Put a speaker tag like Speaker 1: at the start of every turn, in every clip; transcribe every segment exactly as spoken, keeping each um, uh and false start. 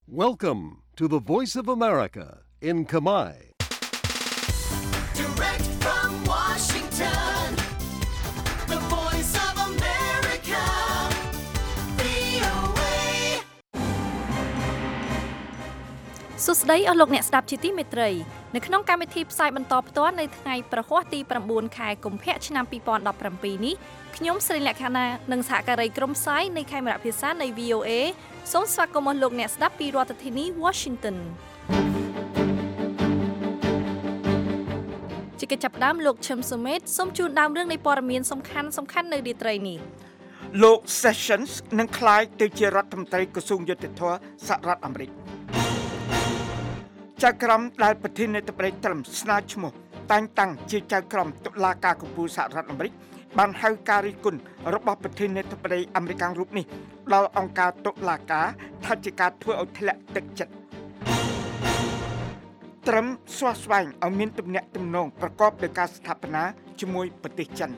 Speaker 1: Welcome to the Voice of America in Khmer.
Speaker 2: Direct from Washington, the Voice of America, វី អូ เอ
Speaker 3: សួស្តីអស់លោកអ្នកស្ដាប់ជាទីមេត្រីនៅក្នុងកម្មវិធីផ្សាយបន្តផ្ទាល់នៅថ្ងៃប្រហ័សទី9ខែកុម្ភៈឆ្នាំ2017នេះខ្ញុំស្រីលក្ខណានិងសហការីក្រុមផ្សាយនៃខេមរៈភាសានៃ វី អូ เอ សូមស្វាគមន៍អស់លោកអ្នកស្ដាប់ពីរដ្ឋធានី Washington ជាកិច្ចចាប់ផ្ដើមលោកឈឹមសុមេតសូមជូនដើមរឿងនៃព័ត៌មានសំខាន់សំខាន់នៅរាត្រីនេះ
Speaker 4: លោក Sessions នឹងក្លាយទៅជារដ្ឋមន្ត្រីក្រសួងយុតិធម៌សហរដ្ឋអាមេរិកចៅក្រមដែលប្រធានាធិបតីត្រឹមស្នើឈ្មោះតែងតាំងជាចៅក្រមតុលាការកំពូលសហរដ្ឋអាមេរិកបានហៅការរិះគន់របស់ប្រធានាធិបតីអាមេរិករូបនេះដល់អង្គការតុលាការថាជាការធ្វើឲ្យធ្លាក់ទឹកចិត្តត្រឹមស្វាស្វែងឲ្យមានទំនាក់ទំនងប្រកបដោយការស្ថាបនាជាមួយប្រទេសចិន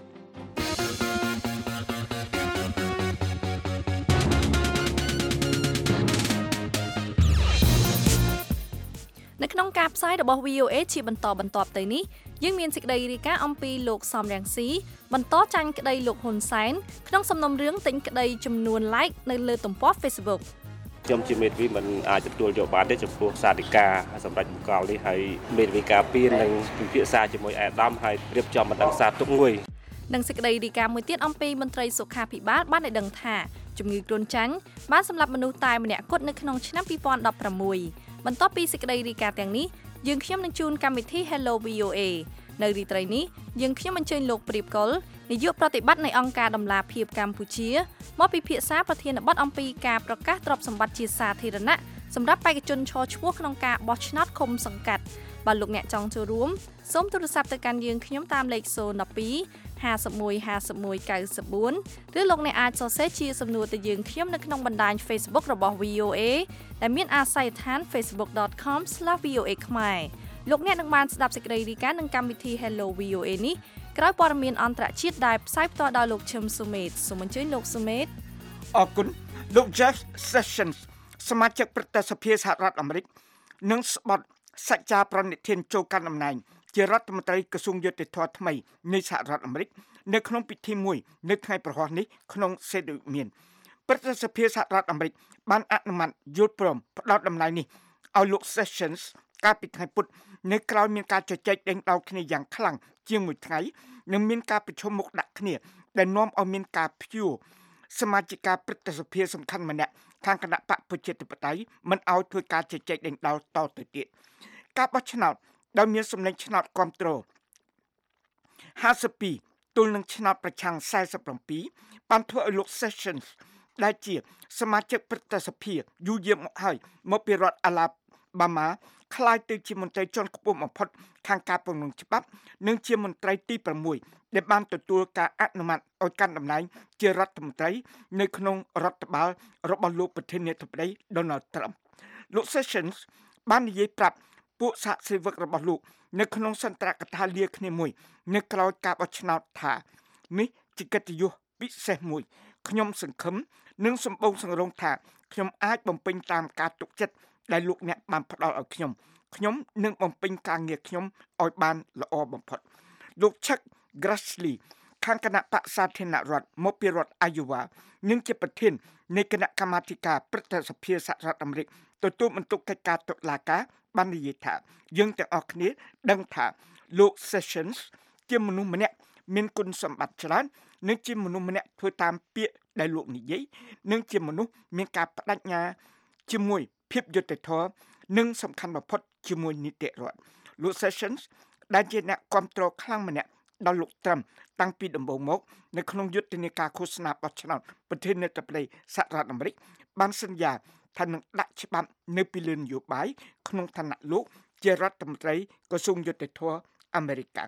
Speaker 3: នៅក្នុងការផ្សាយរបស់ វី អូ เอ ជាបន្តបន្ទាប់ទៅនេះយើងមានសេចក្តីរាយការណ៍អំពីលោកសំរងស៊ីបន្តចាញ់ក្តីលោកហ៊ុនសែនក្នុងសំណុំរឿងទិញក្តីចំនួន like នៅលើទំព័រ Facebook
Speaker 5: ខ្ញុំជាមេធាវីមិនអាចទទួលយកបានទេចំពោះសាធិការសម្រាប់បង្កល់នេះហើយមេធាវីការពារនឹងពិភាក្សាជាមួយអាដាមហើយរៀបចំបណ្ដឹងសារទុកមួយ
Speaker 3: និងសេចក្តីរាយការណ៍មួយទៀតអំពីមន្ត្រីសុខាភិបាលបានឲ្យដឹងថាជំងឺគ្រុនចាញ់បានសម្លាប់មនុស្សតែម្នាក់គត់នៅក្នុងឆ្នាំ2016បន្ទាប់ពីសេចក្តីរាយការណ៍ទាំងនេះយើងខ្ញុំនឹងជូនកម្មវិធី Hello វី អូ เอ នៅរាត្រីនេះយើងខ្ញុំអញ្ជើញលោកព្រៀបកុលនាយកប្រតិបត្តិនៃអង្គការដំឡាភិបកម្ពុជាមកពិភាក្សាប្រធានបទអំពីការប្រកាសទ្រព្យសម្បត្តិជាសាធារណៈសម្រាប់បេក្ខជនឈរឈ្មោះក្នុងការបោះឆ្នោតឃុំសង្កាត់បើលោកអ្នកចង់ចូលរួមសូមទូរស័ព្ទទៅកាន់យើងខ្ញុំតាមលេខศูนย์ หนึ่ง ห้า ห้า หนึ่ง ห้า หนึ่ง เก้า สี่ឬលោកអ្នកអាចសរសេរជាសំណួរទៅយើងខ្ញុំនៅក្នុងបណ្ដាញ Facebook របស់ វី អូ เอ ដែលមានអាស័យដ្ឋាន facebook dot com slash v o a ខ្មែរលោកអ្នកនឹងបានស្ដាប់សេចក្តីរាយការណ៍នឹងកម្មវិធី Hello វី អូ เอ នេះក្រោយព័ត៌មានអន្តរជាតិដែលផ្សាយផ្ទាល់ដោយលោកឈឹមសុមេតសូមអញ្ជើញលោកសុមេត
Speaker 4: អរគុណលោក Jeff Sessions សមាជិកព្រឹទ្ធសភាសហរដ្ឋអាមេរិកនឹងស្បត់សច្ចាប្រណិធានចូលកាន់តំណែងជារដ្ឋមន្ត្រីក្រសួងយុតិធម៌ថ្មីនៃសហរដ្ឋអាមេរិកនៅក្នុងពិធីមួយនៅថ្ងៃប្រហ័សនេះក្នុងសេតវិមានព្រឹទ្ធសភាសហរដ្ឋអាមេរិកបានអនុម័តយល់ព្រមផ្តល់តំណែងនេះឲ្យលោក Sessions កាលពីថ្ងៃពុធនៅក្រៅមានការជជែកដេញដោលគ្នាយ៉ាងខ្លាំងជាងមួយថ្ងៃនិងមានការប្រជុំមុខដាក់គ្នាដែលនាំឲ្យមានការព្យួរសមាជិកព្រឹទ្ធសភាសំខាន់ម្នាក់ខាងគណៈបកប្រជាធិបតេយ្យមិនឲ្យធ្វើការជជែកដេញដោលតទៅទៀតការបោះឆ្នោតដោយមានសម្លេងឆ្នោតគាំទ្រห้าสิบពីរទល់នឹងឆ្នោតប្រឆាំងสี่สิบเจ็ดបានធ្វើឲ្យលោក Sessions ដែលជាសមាជិកព្រឹទ្ធសភាយូរយាមមកហើយមកពីរដ្ឋ Alabama ក្លាយទៅជាមន្ត្រីជាន់ខ្ពស់បំផុតខាងការពង្រឹងច្បាប់និងជាមន្ត្រីទីប្រាំមួយដែលបានទទួលការអនុម័តឲ្យកាន់តំណែងជារដ្ឋមន្ត្រីនៅក្នុងរដ្ឋបាលរបស់លោកប្រធានាធិបតី Donald Trump លោក Sessions បាននិយាយប្រាប់ពួកសហសេវករបស់លោកនៅក្នុងសន្ទរកថាលាគ្នាមួយនៅក្រោយការបោះឆ្នោតថានេះជាកិត្តិយសពិសេសមួយខ្ញុំសង្ឃឹមនិងសម្បងសង្រងថាខ្ញុំអាចបំពេញតាមការទុកចិត្តដែលលោកអ្នកបានផ្ដល់ឲ្យខ្ញុំខ្ញុំនឹងបំពេញការងារខ្ញុំឲ្យបានល្អបំផុតលោក Chuck Grassley ខាងគណៈបក្សសាធារណរដ្ឋមកពីរដ្ឋ Iowa និងជាប្រធាននៃគណៈកម្មាធិការព្រឹទ្ធសភាសហរដ្ឋអាមេរិកទទួលបន្ទុកកិច្ចការតុលាការបាននិយាយថាយើងទាំងអស់គ្នាដឹងថាលោក Sessions ជាមនុស្សម្នាក់មានគុណសម្បត្តិច្រើននិងជាមនុស្សម្នាក់ធ្វើតាមពាក្យដែលលោកនិយាយនិងជាមនុស្សមានការបដិញ្ញាជាមួយភាពយុត្តិធម៌និងសំខាន់បំផុតជាមួយនីតិរដ្ឋលោក Sessions ដែលជាអ្នកគាំទ្រខ្លាំងម្នាក់ដល់លោក Trump តាំងពីដំបូងមកនៅក្នុងយុទ្ធនាការឃោសនាបោះឆ្នោតប្រធានាធិបតីសហរដ្ឋអាមេរិកបានសន្យាថានឹងដាក់ច្បាប់នៅពីលើនយោបាយក្នុងឋានៈលោកជារដ្ឋមន្ត្រីក្រសួងយុតិធម៌អាមេរិក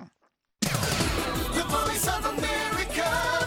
Speaker 2: The Voice of America,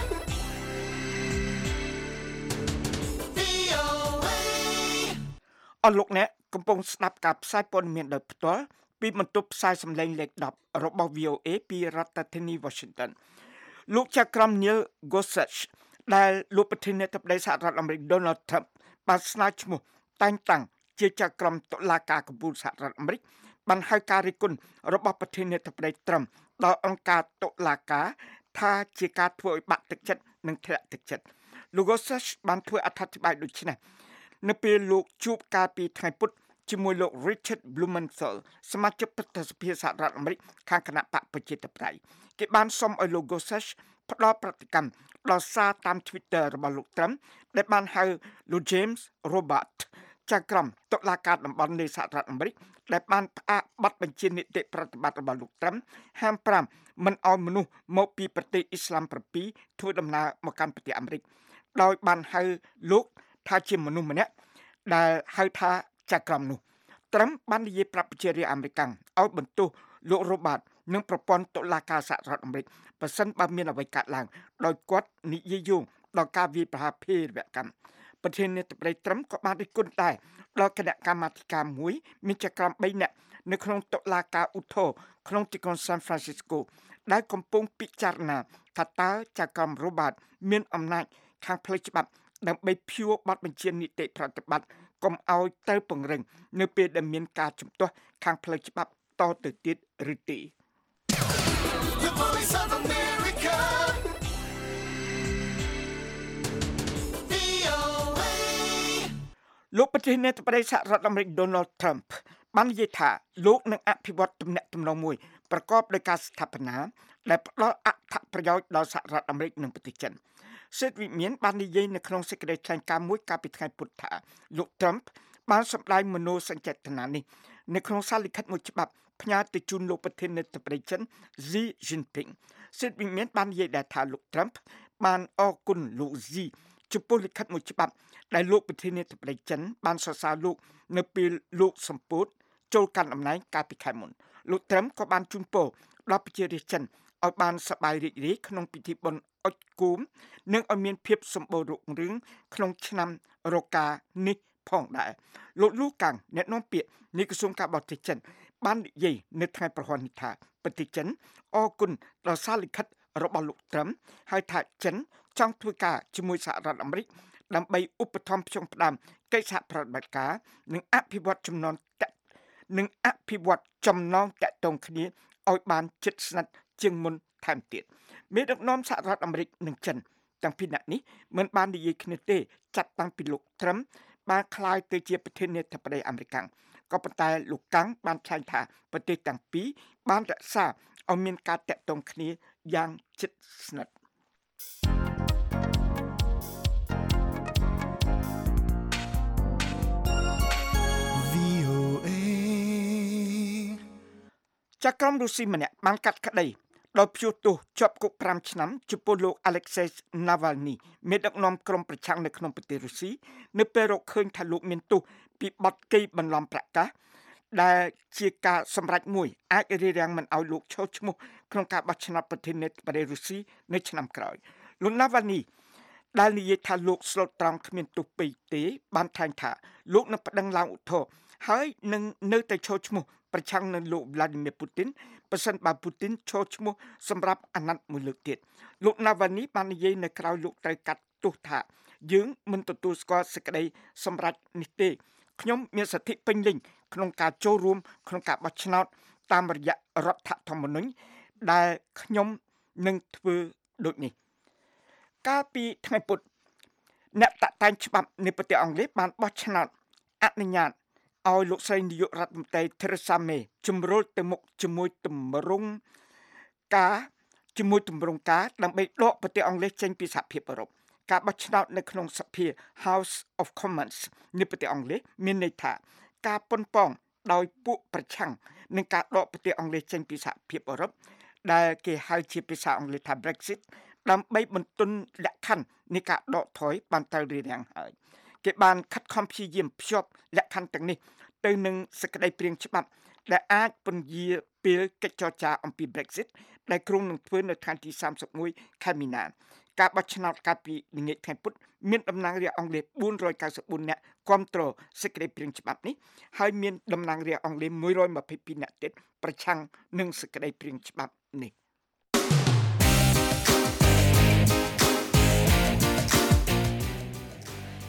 Speaker 2: វី អូ เอ
Speaker 4: អស់លោកអ្នកកំពុងស្ដាប់ការផ្សាយព័ត៌មានដោយផ្ទាល់ពីបន្ទប់ផ្សាយសម្លេងលេខដប់របស់ វី អូ เอ ពីរដ្ឋធានី Washington លោកចៅក្រម Neil Gorsuch ដែលលោកប្រធានាធិបតីសហរដ្ឋអាមេរិក Donald Trump បានស្នើឈ្មោះតែងតាំងជាចៅក្រមតុលាការកំពូលសហរដ្ឋអាមេរិកបានហៅការរិះគន់របស់ប្រធានាធិបតីត្រឹមដល់អង្គការតុលាការថាជាការធ្វើឲ្យបាក់ទឹកចិត្តនិងធ្លាក់ទឹកចិត្តលោក Gorsuch បានធ្វើអត្ថាធិប្បាយដូចនេះនៅពេលលោកជួបកាលពីថ្ងៃពុធជាមួយលោក Richard Blumenthal សមាជិកប្រតិសភាសហរដ្ឋអាមេរិកខាងគណៈបកប្រជាធិបតេយ្យគេបានសុំឲ្យលោក Gorsuch ផ្ដល់ប្រតិកម្មដល់សារតាម Twitter របស់លោកត្រឹមដែលបានហៅលោក James Robert ចៅក្រមតុលាការតំបន់នៃសហរដ្ឋអាមេរិកដែលបានផ្អាកបទបញ្ជានីតិប្រតិបត្តិរបស់លោកត្រឹមហាមប្រាមមិនឲ្យមនុស្សមកពីប្រទេសអ៊ីស្លាមប្រាំពីរធ្វើដំណើរមកកាន់ប្រទេសអាមេរិកដោយបានហៅលោកថាជាមនុស្សម្នាក់ដែលហៅថាចៅក្រមនោះត្រឹមបាននិយាយប្រាប់ប្រជារាស្ត្រអាមេរិកឲ្យបន្ទោសលោក Robert និងប្រព័ន្ធតុលាការសហរដ្ឋអាមេរិកបើសិនបើមានអ្វីកើតឡើងដោយគាត់និយាយយោងដល់ការវាយប្រហារភេរវកម្មប្រធានាធិបតីត្រឹមក៏បានរិះគន់ដែរដល់គណៈកម្មាធិការមួយមានចៅក្រមបីនាក់នៅក្នុងតុលាការឧទ្ធរណ៍ក្នុងទីក្រុង San Francisco ដែលកំពុងពិចារណាថាតើចៅក្រម Robert មានអំណាចខាងផ្លូវច្បាប់ដើម្បីព្យួរបទបញ្ជានីតិប្រតិបត្តិកុំឲ្យទៅពង្រឹងនៅពេលដែលមានការជំទាស់ខាងផ្លូវច្បាប់តទៅទៀតឬទេ
Speaker 2: The Voice of America. វី អូ เอ
Speaker 4: លោកប្រធានាធិបតីសហរដ្ឋអាមេរិក Donald Trump បាននិយាយថាលោកនឹងអភិវឌ្ឍទំនាក់ទំនងមួយប្រកបដោយការស្ថាបនាដែលផ្ដល់អត្ថប្រយោជន៍ដល់សហរដ្ឋអាមេរិកនិងប្រទេសចិនសិទ្ធិវិមានបាននិយាយនៅក្នុងសេចក្តីថ្លែងការណ៍មួយកាលពីថ្ងៃពុធថាលោក Trump បានសម្ដែងមនោសញ្ចេតនានេះនៅក្នុងសារលិខិតមួយច្បាប់ផ្ញើទៅជូនលោកប្រធានាធិបតីចិន Xi Jinping សិទ្ធិវិមានបាននិយាយដែរថាលោក Trump បានអរគុណលោក Xi ចំពោះលិខិតមួយច្បាប់ដែលលោកប្រធានាធិបតីចិនបានសរសើរលោកនៅពេលលោកសម្ពោធចូលកាន់តំណែងកាលពីខែមុនលោក Trump ក៏បានជូនពរដល់ប្រជារាស្ត្រចិនឲ្យបានសប្បាយរីករាយក្នុងពិធីបុណ្យអុជគោមនិងឲ្យមានភាពសម្បូររុងរឿងក្នុងឆ្នាំរកានេះផងដែរលោកលូកាំងអ្នកនាំពាក្យនៃក្រសួងការបរទេសចិនបាននិយាយនៅថ្ងៃប្រហ័ននេះថាប្រទេសចិនអរគុណដល់សារលិខិតរបស់លោកត្រឹមហើយថាចិនចង់ធ្វើការជាមួយសហរដ្ឋអាមេរិកដើម្បីឧបត្ថម្ភផ្ចង់ផ្ដើមកិច្ចសហប្រតិបត្តិការនិងអភិវឌ្ឍចំណងតាក់និងអភិវឌ្ឍចំណងតាក់ទងគ្នាឲ្យបានជិតស្និទ្ធជាងមុនថែមទៀតមេដឹកនាំសហរដ្ឋអាមេរិកនិងចិនទាំងពីរនាក់នេះមិនបាននិយាយគ្នាទេចាប់តាំងពីលោកត្រឹមបានក្លាយទៅជាប្រធានាធិបតីអាមេរិកក៏ប៉ុន្តែលោកកាំងបានថ្លែងថាប្រទេសទាំងពីរបានរក្សាឲ្យមានការតាក់ទងគ្នាយ៉ាងជិតស្និទ្ធចក្រមរុស្ស៊ីម្នាក់បានកាត់ក្តីដោយព្យួរទោសជាប់គុកប្រាំឆ្នាំចំពោះលោក Alexei Navalny មេដឹកនាំក្រុមប្រឆាំងនៅក្នុងប្រទេសរុស្ស៊ីនៅពេលរកឃើញថាលោកមានទោសពីបទកេរបន្លំប្រកាសដែលជាការសម្រេចមួយអាចរារាំងមិនឲ្យលោកឈរឈ្មោះក្នុងការបោះឆ្នោតប្រធានាធិបតីរុស្ស៊ីនៅឆ្នាំក្រោយលោក Navalny ដែលនិយាយថាលោកស្លូតត្រង់គ្មានទោសពេកទេបានថ្លែងថាលោកនឹងប្តឹងឡើងឧទ្ធរណ៍ហើយនឹងនៅតែឈរឈ្មោះប្រឆាំងនឹងលោក Vladimir Putin ប្រសិនបើ Putin ឈរឈ្មោះសម្រាប់អាណត្តិមួយលើកទៀតលោក Navalny បាននិយាយនៅក្រៅលោកត្រូវកាត់ទោសថាយើងមិនទទួលស្គាល់សេចក្តីសម្រេចនេះទេខ្ញុំមានសិទ្ធិពេញលេញក្នុងការចូលរួមក្នុងការបោះឆ្នោតតាមរយៈរដ្ឋធម្មនុញ្ញដែលខ្ញុំនឹងធ្វើដូចនេះកាលពីថ្ងៃពុធអ្នកតាក់តែងច្បាប់នៃប្រទេសអង់គ្លេសបានបោះឆ្នោតអនុញ្ញាតឲ្យលោកស្រីនាយករដ្ឋមន្ត្រី Theresa May ជំរុញទៅមុខជាមួយទម្រង់ការជាមួយទម្រង់ការដើម្បីដកប្រទេសអង់គ្លេសចេញពីសហភាពអឺរ៉ុបការបោះឆ្នោតនៅក្នុងសភា House of Commons នៃប្រទេសអង់គ្លេសមានន័យថាការប៉ុនប៉ងដោយពួកប្រឆាំងនឹងការដកប្រទេសអង់គ្លេសចេញពីសហភាពអឺរ៉ុបដែលគេហៅជាភាសាអង់គ្លេសថា Brexit ដើម្បីបន្ទន់លក្ខខណ្ឌនៃការដកថយបានត្រូវរារាំងហើយគេបានខិតខំព្យាយាមភ្ជាប់លក្ខខណ្ឌទាំងនេះទៅនឹងសេចក្តីព្រាងច្បាប់ដែលអាចពន្យាពេលកិច្ចចរចាអំពី Brexit ដែលគ្រោងនឹងធ្វើនៅថ្ងៃទីសាមសិបមួយខែមីនាការបោះឆ្នោតកាលពីល្ងាចថ្ងៃពុធមានតំណាងរាស្ត្រអង់គ្លេសបួនរយកៅសិបបួននាក់គាំទ្រសេចក្តីព្រាងច្បាប់នេះហើយមានតំណាងរាស្ត្រអង់គ្លេសមួយរយម្ភៃពីរនាក់ទៀតប្រឆាំងនឹងសេចក្តីព្រាងច្បាប់នេះ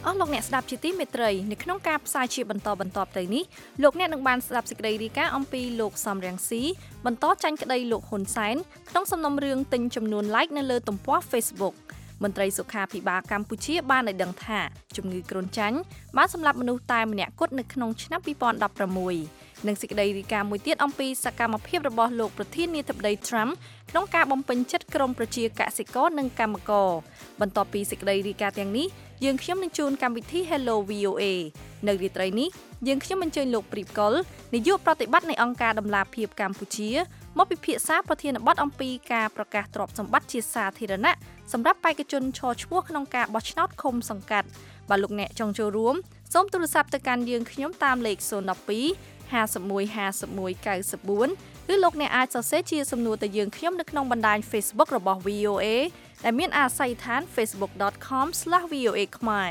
Speaker 3: អស់លោកអ្នកស្ដាប់ជាទីមេត្រីនៅក្នុងការផ្សាយជាបន្តបន្ទាប់ទៅនេះលោកអ្នកនឹងបានស្ដាប់សេចក្តីរាយការណ៍អំពីលោកសំរងស៊ីបន្តចាញ់ក្តីលោកហ៊ុនសែនក្នុងសំណុំរឿងទិញចំនួន like នៅលើទំព័រ Facebook មន្ត្រីសុខាភិបាលកម្ពុជាបានឲ្យដឹងថាជំងឺគ្រុនចាញ់បានសម្លាប់មនុស្សតែម្នាក់គត់នៅក្នុងឆ្នាំពីរពាន់ដប់ប្រាំមួយនិងសេចក្តីរាយការណ៍មួយទៀតអំពីសកម្មភាពរបស់លោកប្រធានាធិបតី Trump ក្នុងការបំពេញចិត្តក្រុមប្រជាកសិករនិងកម្មករបន្ទាប់ពីសេចក្តីរាយការណ៍ទាំងនេះយើងខ្ញុំនឹងជូនកម្មវិធី Hello វី អូ เอ នៅរាត្រីនេះយើងខ្ញុំអញ្ជើញលោកព្រីបកុលនាយកប្រតិបត្តិនៃអង្គការដំឡាភិបកម្ពុជាមកពិភាក្សាប្រធានបទអំពីការប្រកាសទ្រព្យសម្បត្តិជាសាធារណៈសម្រាប់បេក្ខជនឈរឈ្មោះក្នុងការបោះឆ្នោតឃុំសង្កាត់បើលោកអ្នកចង់ចូលរួមសូមទូរស័ព្ទទៅកាន់យើងខ្ញុំតាមលេខศูนย์ หนึ่ง สอง ห้า หนึ่ง ห้า หนึ่ง เก้า สี่ឬលោកអ្នកអាចសរសេរជាសំណួរទៅយើងខ្ញុំនៅក្នុងបណ្ដាញ Facebook របស់ វី អូ เอ ដែលមានអាស័យដ្ឋាន facebook dot com slash v o a khmer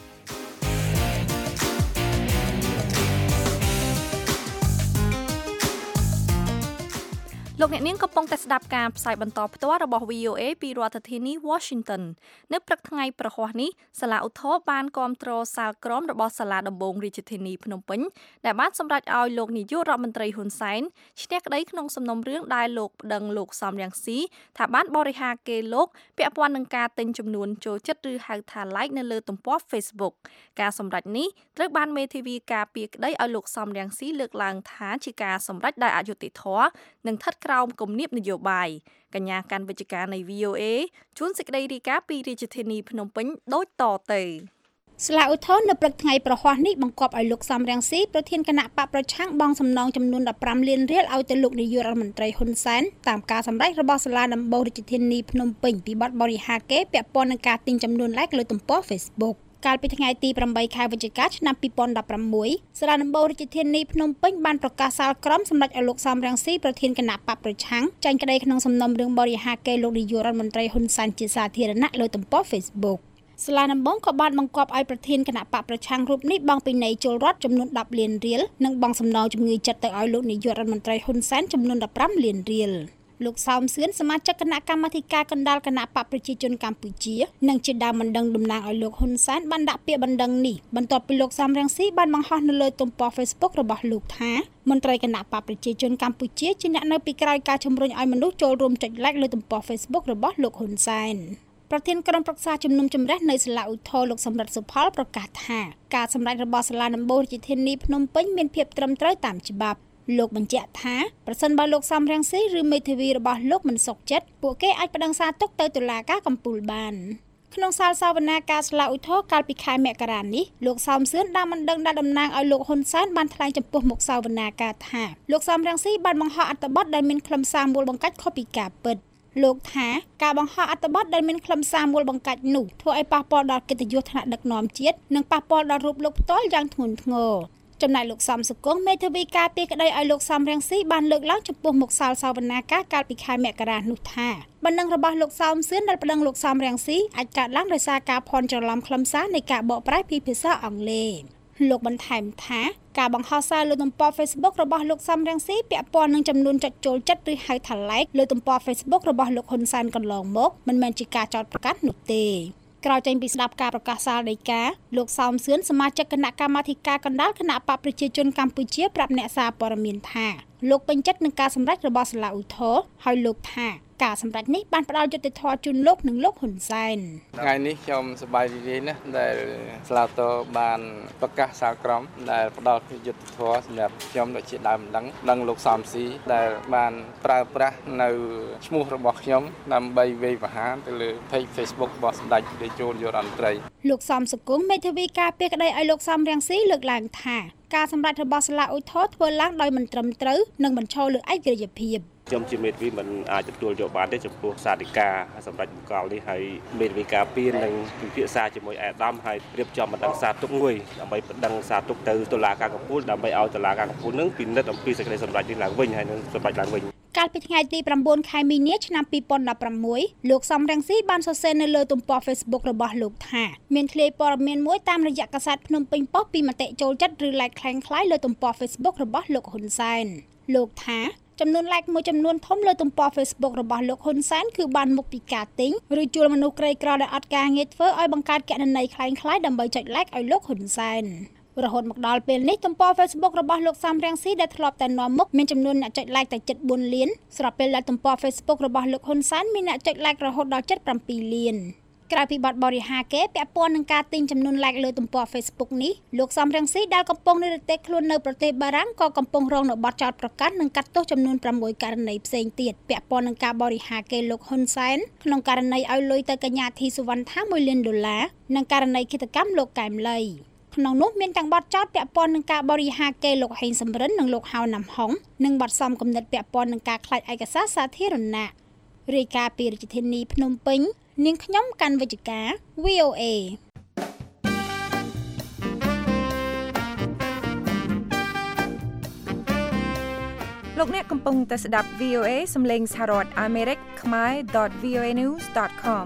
Speaker 3: លោកអ្នកនាងកំពុងតែស្ដាប់ការផ្សាយបន្តផ្ទាល់របស់ វី អូ เอ ពីរដ្ឋធានី Washington នៅព្រឹកថ្ងៃប្រហ័សនេះសាលាឧទ្ធរបានគាំទ្រសាលក្រមរបស់សាលាដំបងរាជធានីភ្នំពេញដែលបានសម្រេចឲ្យលោកនាយករដ្ឋមន្ត្រីហ៊ុនសែនឈ្នះក្តីក្នុងសំណុំរឿងដែលលោកប្តឹងលោកសំរងស៊ីថាបានបរិហាកេរលោកពាក់ព័ន្ធនឹងការទិញចំនួនចូលចិត្តឬហៅថា like នៅលើទំព័រ Facebook ការសម្រេចនេះត្រូវបានមេធាវីការពារក្តីឲ្យលោកសំរងស៊ីលើកឡើងថាជាការសម្រេចដោយអយុត្តិធម៌និងស្ថិតក្រោមគំនាបនយោបាយកញ្ញាកាន់វិជ្ជការនៃ វី អូ เอ ជួនសេចក្តីរាយការណ៍ពីរាជធានីភ្នំពេញដូចតទៅសាលាឧទ្ធរនៅព្រឹកថ្ងៃប្រហ័សនេះបង្គាប់ឲ្យលោកសំរងស៊ីប្រធានគណៈបកប្រឆាំងបង់សំណងចំនួនដប់ប្រាំលានរៀលឲ្យទៅលោកនាយករដ្ឋមន្ត្រីហ៊ុនសែនតាមការសម្រេចរបស់សាលាដំបងរាជធានីភ្នំពេញពីបទបរិហាកេរពាក់ព័ន្ធនឹងការទិញចំនួន like លើទំព័រ Facebookកាលពីថ្ងៃទីប្រាំបីខែវិច្ឆិកាឆ្នាំពីរពាន់ដប់ប្រាំមួយសាលាដំបងរាជធានីភ្នំពេញបានប្រកាសសាលក្រមសម្រេចឲ្យលោកសំរងស៊ីប្រធានគណៈបកប្រឆាំងចាញ់ក្តីក្នុងសំណុំរឿងបរិហាកេរលោកនាយករដ្ឋមន្ត្រីហ៊ុនសែនជាសាធារណៈលើទំព័រ Facebook សាលាដំបងក៏បានបង្គាប់ឲ្យប្រធានគណៈបកប្រឆាំងរូបនេះបង់ពីនៃជលរដ្ឋចំនួនដប់លានរៀលនិងបង់សំណងជំងឺចិត្តទៅឲ្យលោកនាយករដ្ឋមន្ត្រីហ៊ុនសែនចំនួនដប់ប្រាំលានរៀលលោកសោមសឿនសមាជិកគណៈកម្មាធិការកណ្ដាលគណៈបកប្រជាជនកម្ពុជានិងជាដើមបណ្ដឹងតំណាងឲ្យលោកហ៊ុនសែនបានដាក់ពាក្យបណ្ដឹងនេះបន្ទាប់ពីលោកសំរងស៊ីបានបង្ហោះនៅលើទំព័រ Facebook របស់លោកថាមន្ត្រីគណៈបកប្រជាជនកម្ពុជាជាអ្នកនៅពីក្រោយការជំរុញឲ្យមនុស្សចូលរួមចុច like លើទំព័រ Facebook របស់លោកហ៊ុនសែនប្រធានក្រុមប្រឹក្សាជំនុំជម្រះនៅសាលាឧទ្ធរលោកសំរិទ្ធសុផលប្រកាសថាការសម្រេចរបស់សាលាដំបងរាជធានីភ្នំពេញមានភាពត្រឹមត្រូវតាមច្បាប់លោកបញ្ជាក់ថាប្រសិនបើលោកសំរងស៊ីឬមេធាវីរបស់លោកមិនសុខចិត្តពួកគេអាចប្តឹងសារទុកទៅតុលាការកំពូលបានក្នុងសាលសវនាការសាលាឧទ្ធរកាលពីខែមករានេះលោកសោមសឿនបានបណ្ដឹងដាក់តំណាងឲ្យលោកហ៊ុនសែនបានថ្លែងចំពោះមុខសវនាការថាលោកសំរងស៊ីបានបង្ហោះអត្ថបទដែលមានខ្លឹមសារមូលបង្កាច់ខុសពីការពិតលោកថាការបង្ហោះអត្ថបទដែលមានខ្លឹមសារមូលបង្កាច់នោះធ្វើឲ្យប៉ះពាល់ដល់កិត្តិយសថ្នាក់ដឹកនាំជាតិនិងប៉ះពាល់ដល់រូបលោកផ្ទាល់យ៉ាងធ្ងន់ធ្ងរចំណែកលោកសំសុគង្គមេធាវីការពារក្តីឲ្យលោកសំរងស៊ីបានលើកឡើងចំពោះមុខសាលសវនាការកាលពីខែមករានោះថាបណ្ដឹងរបស់លោកសោមសឿនដែលប្តឹងលោកសំរងស៊ីអាចកើតឡើងដោយសារការភ័ន្តច្រឡំខ្លឹមសារនៃការបកប្រែពីភាសាអង់គ្លេសលោកបន្ថែមថាការបង្ហោះសារលើទំព័រ Facebook របស់លោកសំរងស៊ីពាក់ព័ន្ធនឹងចំនួនចុចចូលចិត្តឬហៅថា like លើទំព័រ Facebook របស់លោកហ៊ុនសែនកន្លងមកមិនមែនជាការចោទប្រកាន់នោះទេក្រោយចេញពីស្ដាប់ការប្រកាសសាលដីកាលោកសោមសឿនសមាជិកគណៈកម្មាធិការកណ្ដាលគណៈបកប្រជាជនកម្ពុជាប្រាប់អ្នកសារព័ត៌មានថាលោកពេញចិត្តនឹងការសម្រេចរបស់សាលាឧទ្ធរហើយលោកថាការសម្រេចនេះបានផ្ដល់យុត្តិធម៌ជូនលោកនិងលោកហ៊ុនសែន
Speaker 6: ថ្ងៃនេះខ្ញុំសប្បាយរីករាយណាស់ដែលសាលាឧទ្ធរបានប្រកាសសាលក្រមដែលផ្ដល់យុត្តិធម៌សម្រាប់ខ្ញុំដូចជាដើមដឹងដឹងលោកសំស៊ីដែលបានប្រើប្រាស់នៅឈ្មោះរបស់ខ្ញុំដើម្បីវាយប្រហារទៅលើ page Facebook របស់សម្ដេចតេជោនាយករដ្ឋមន្ត្រី
Speaker 3: លោកសំសុគង្គមេធាវីការពារក្តីឲ្យលោកសំរងស៊ីលើកឡើងថាការសម្រេចរបស់សាលាឧទ្ធរធ្វើឡើងដោយមិនត្រឹមត្រូវនិងបញ្ឈរលើឯករាជ្យភាព
Speaker 5: ខ្ញុំជាមេធាវីមិនអាចទទួលយកបានទេចំពោះសាធិការសម្រាប់បង្កល់នេះហើយមេធាវីការពារនឹងពិភាក្សាជាមួយអាដាមហើយរៀបចំបណ្ដឹងសារទុកមួយដើម្បីបណ្ដឹងសារទុកទៅតុលាការកំពូលដើម្បីឲ្យតុលាការកំពូលនឹងពិនិត្យអំពីសេចក្តីសម្រេចនេះឡើងវិញហើយនឹងសម្រេចឡើងវិញ
Speaker 7: កាលពីថ្ងៃទី9ខែមីនាឆ្នាំពីរពាន់ដប់ប្រាំមួយលោកសំរងស៊ីបានសរសេរនៅលើទំព័រ Facebook របស់លោកថាមានឃ្លាព័ត៌មានមួយតាមរយៈកាសែតភ្នំពេញប៉ុស្តិ៍ពីមតិចូលចិត្តឬ like คล้ายៗលើទំព័រ Facebook របស់លោកហ៊ុនសែនលោកថាចំនួន like មួយចំនួនធំលើទំព័រ Facebook របស់លោកហ៊ុនសែនគឺបានមកពីការទិញឬជួលមនុស្សក្រីក្រដែលអត់ការងារធ្វើឲ្យបង្កើតគណនីคล้ายៗដើម្បីចុច like ឲ្យលោកហ៊ុនសែនរហូតមកដល់ពេលនេះទំព័រ Facebook របស់លោកសំរងស៊ីដែលធ្លាប់តែនាំមុខមានចំនួនអ្នកចុច like តែជិតបួនលានស្របពេលដែលទំព័រ Facebook របស់លោកហ៊ុនសែនមានអ្នកចុច like រហូតដល់ជិតប្រាំពីរលានក្រៅពីបទបរិហាកេពាក់ព័ន្ធនឹងការទិញចំនួន like លើទំព័រ Facebook នេះលោកសំរងស៊ីដែលកំពុងនិរទេសខ្លួននៅប្រទេសបារាំងក៏កំពុងរងនៅបទចោទប្រកាន់និងកាត់ទោសចំនួនប្រាំមួយករណីផ្សេងទៀតពាក់ព័ន្ធនឹងការបរិហាកេលោកហ៊ុនសែនក្នុងករណីឲ្យលុយទៅកញ្ញាធីសុវណ្ណថាមួយលានដុល្លារនិងករណីឃាតកម្មលោកកែមលីក្នុងនោះមានទាំងបទចោទពាក់ព័ន្ធនឹងការបរិហាកេលោកហេងសំរិននិងលោកហៅណាំហុងនិងបទសំគំនិតពាក់ព័ន្ធនឹងការខ្លាចឯកសារសាធារណៈរាយការណ៍ពីរាជធានីភ្នំពេញនាងខ្ញុំកាន់វិជ្ជការ វី អូ เอ
Speaker 8: លោកអ្នកកំពុងតែស្ដាប់ វី អូ เอ សំឡេងសហរដ្ឋអាមេរិកខ្មែរ ដត វី អូ เอ news ដត com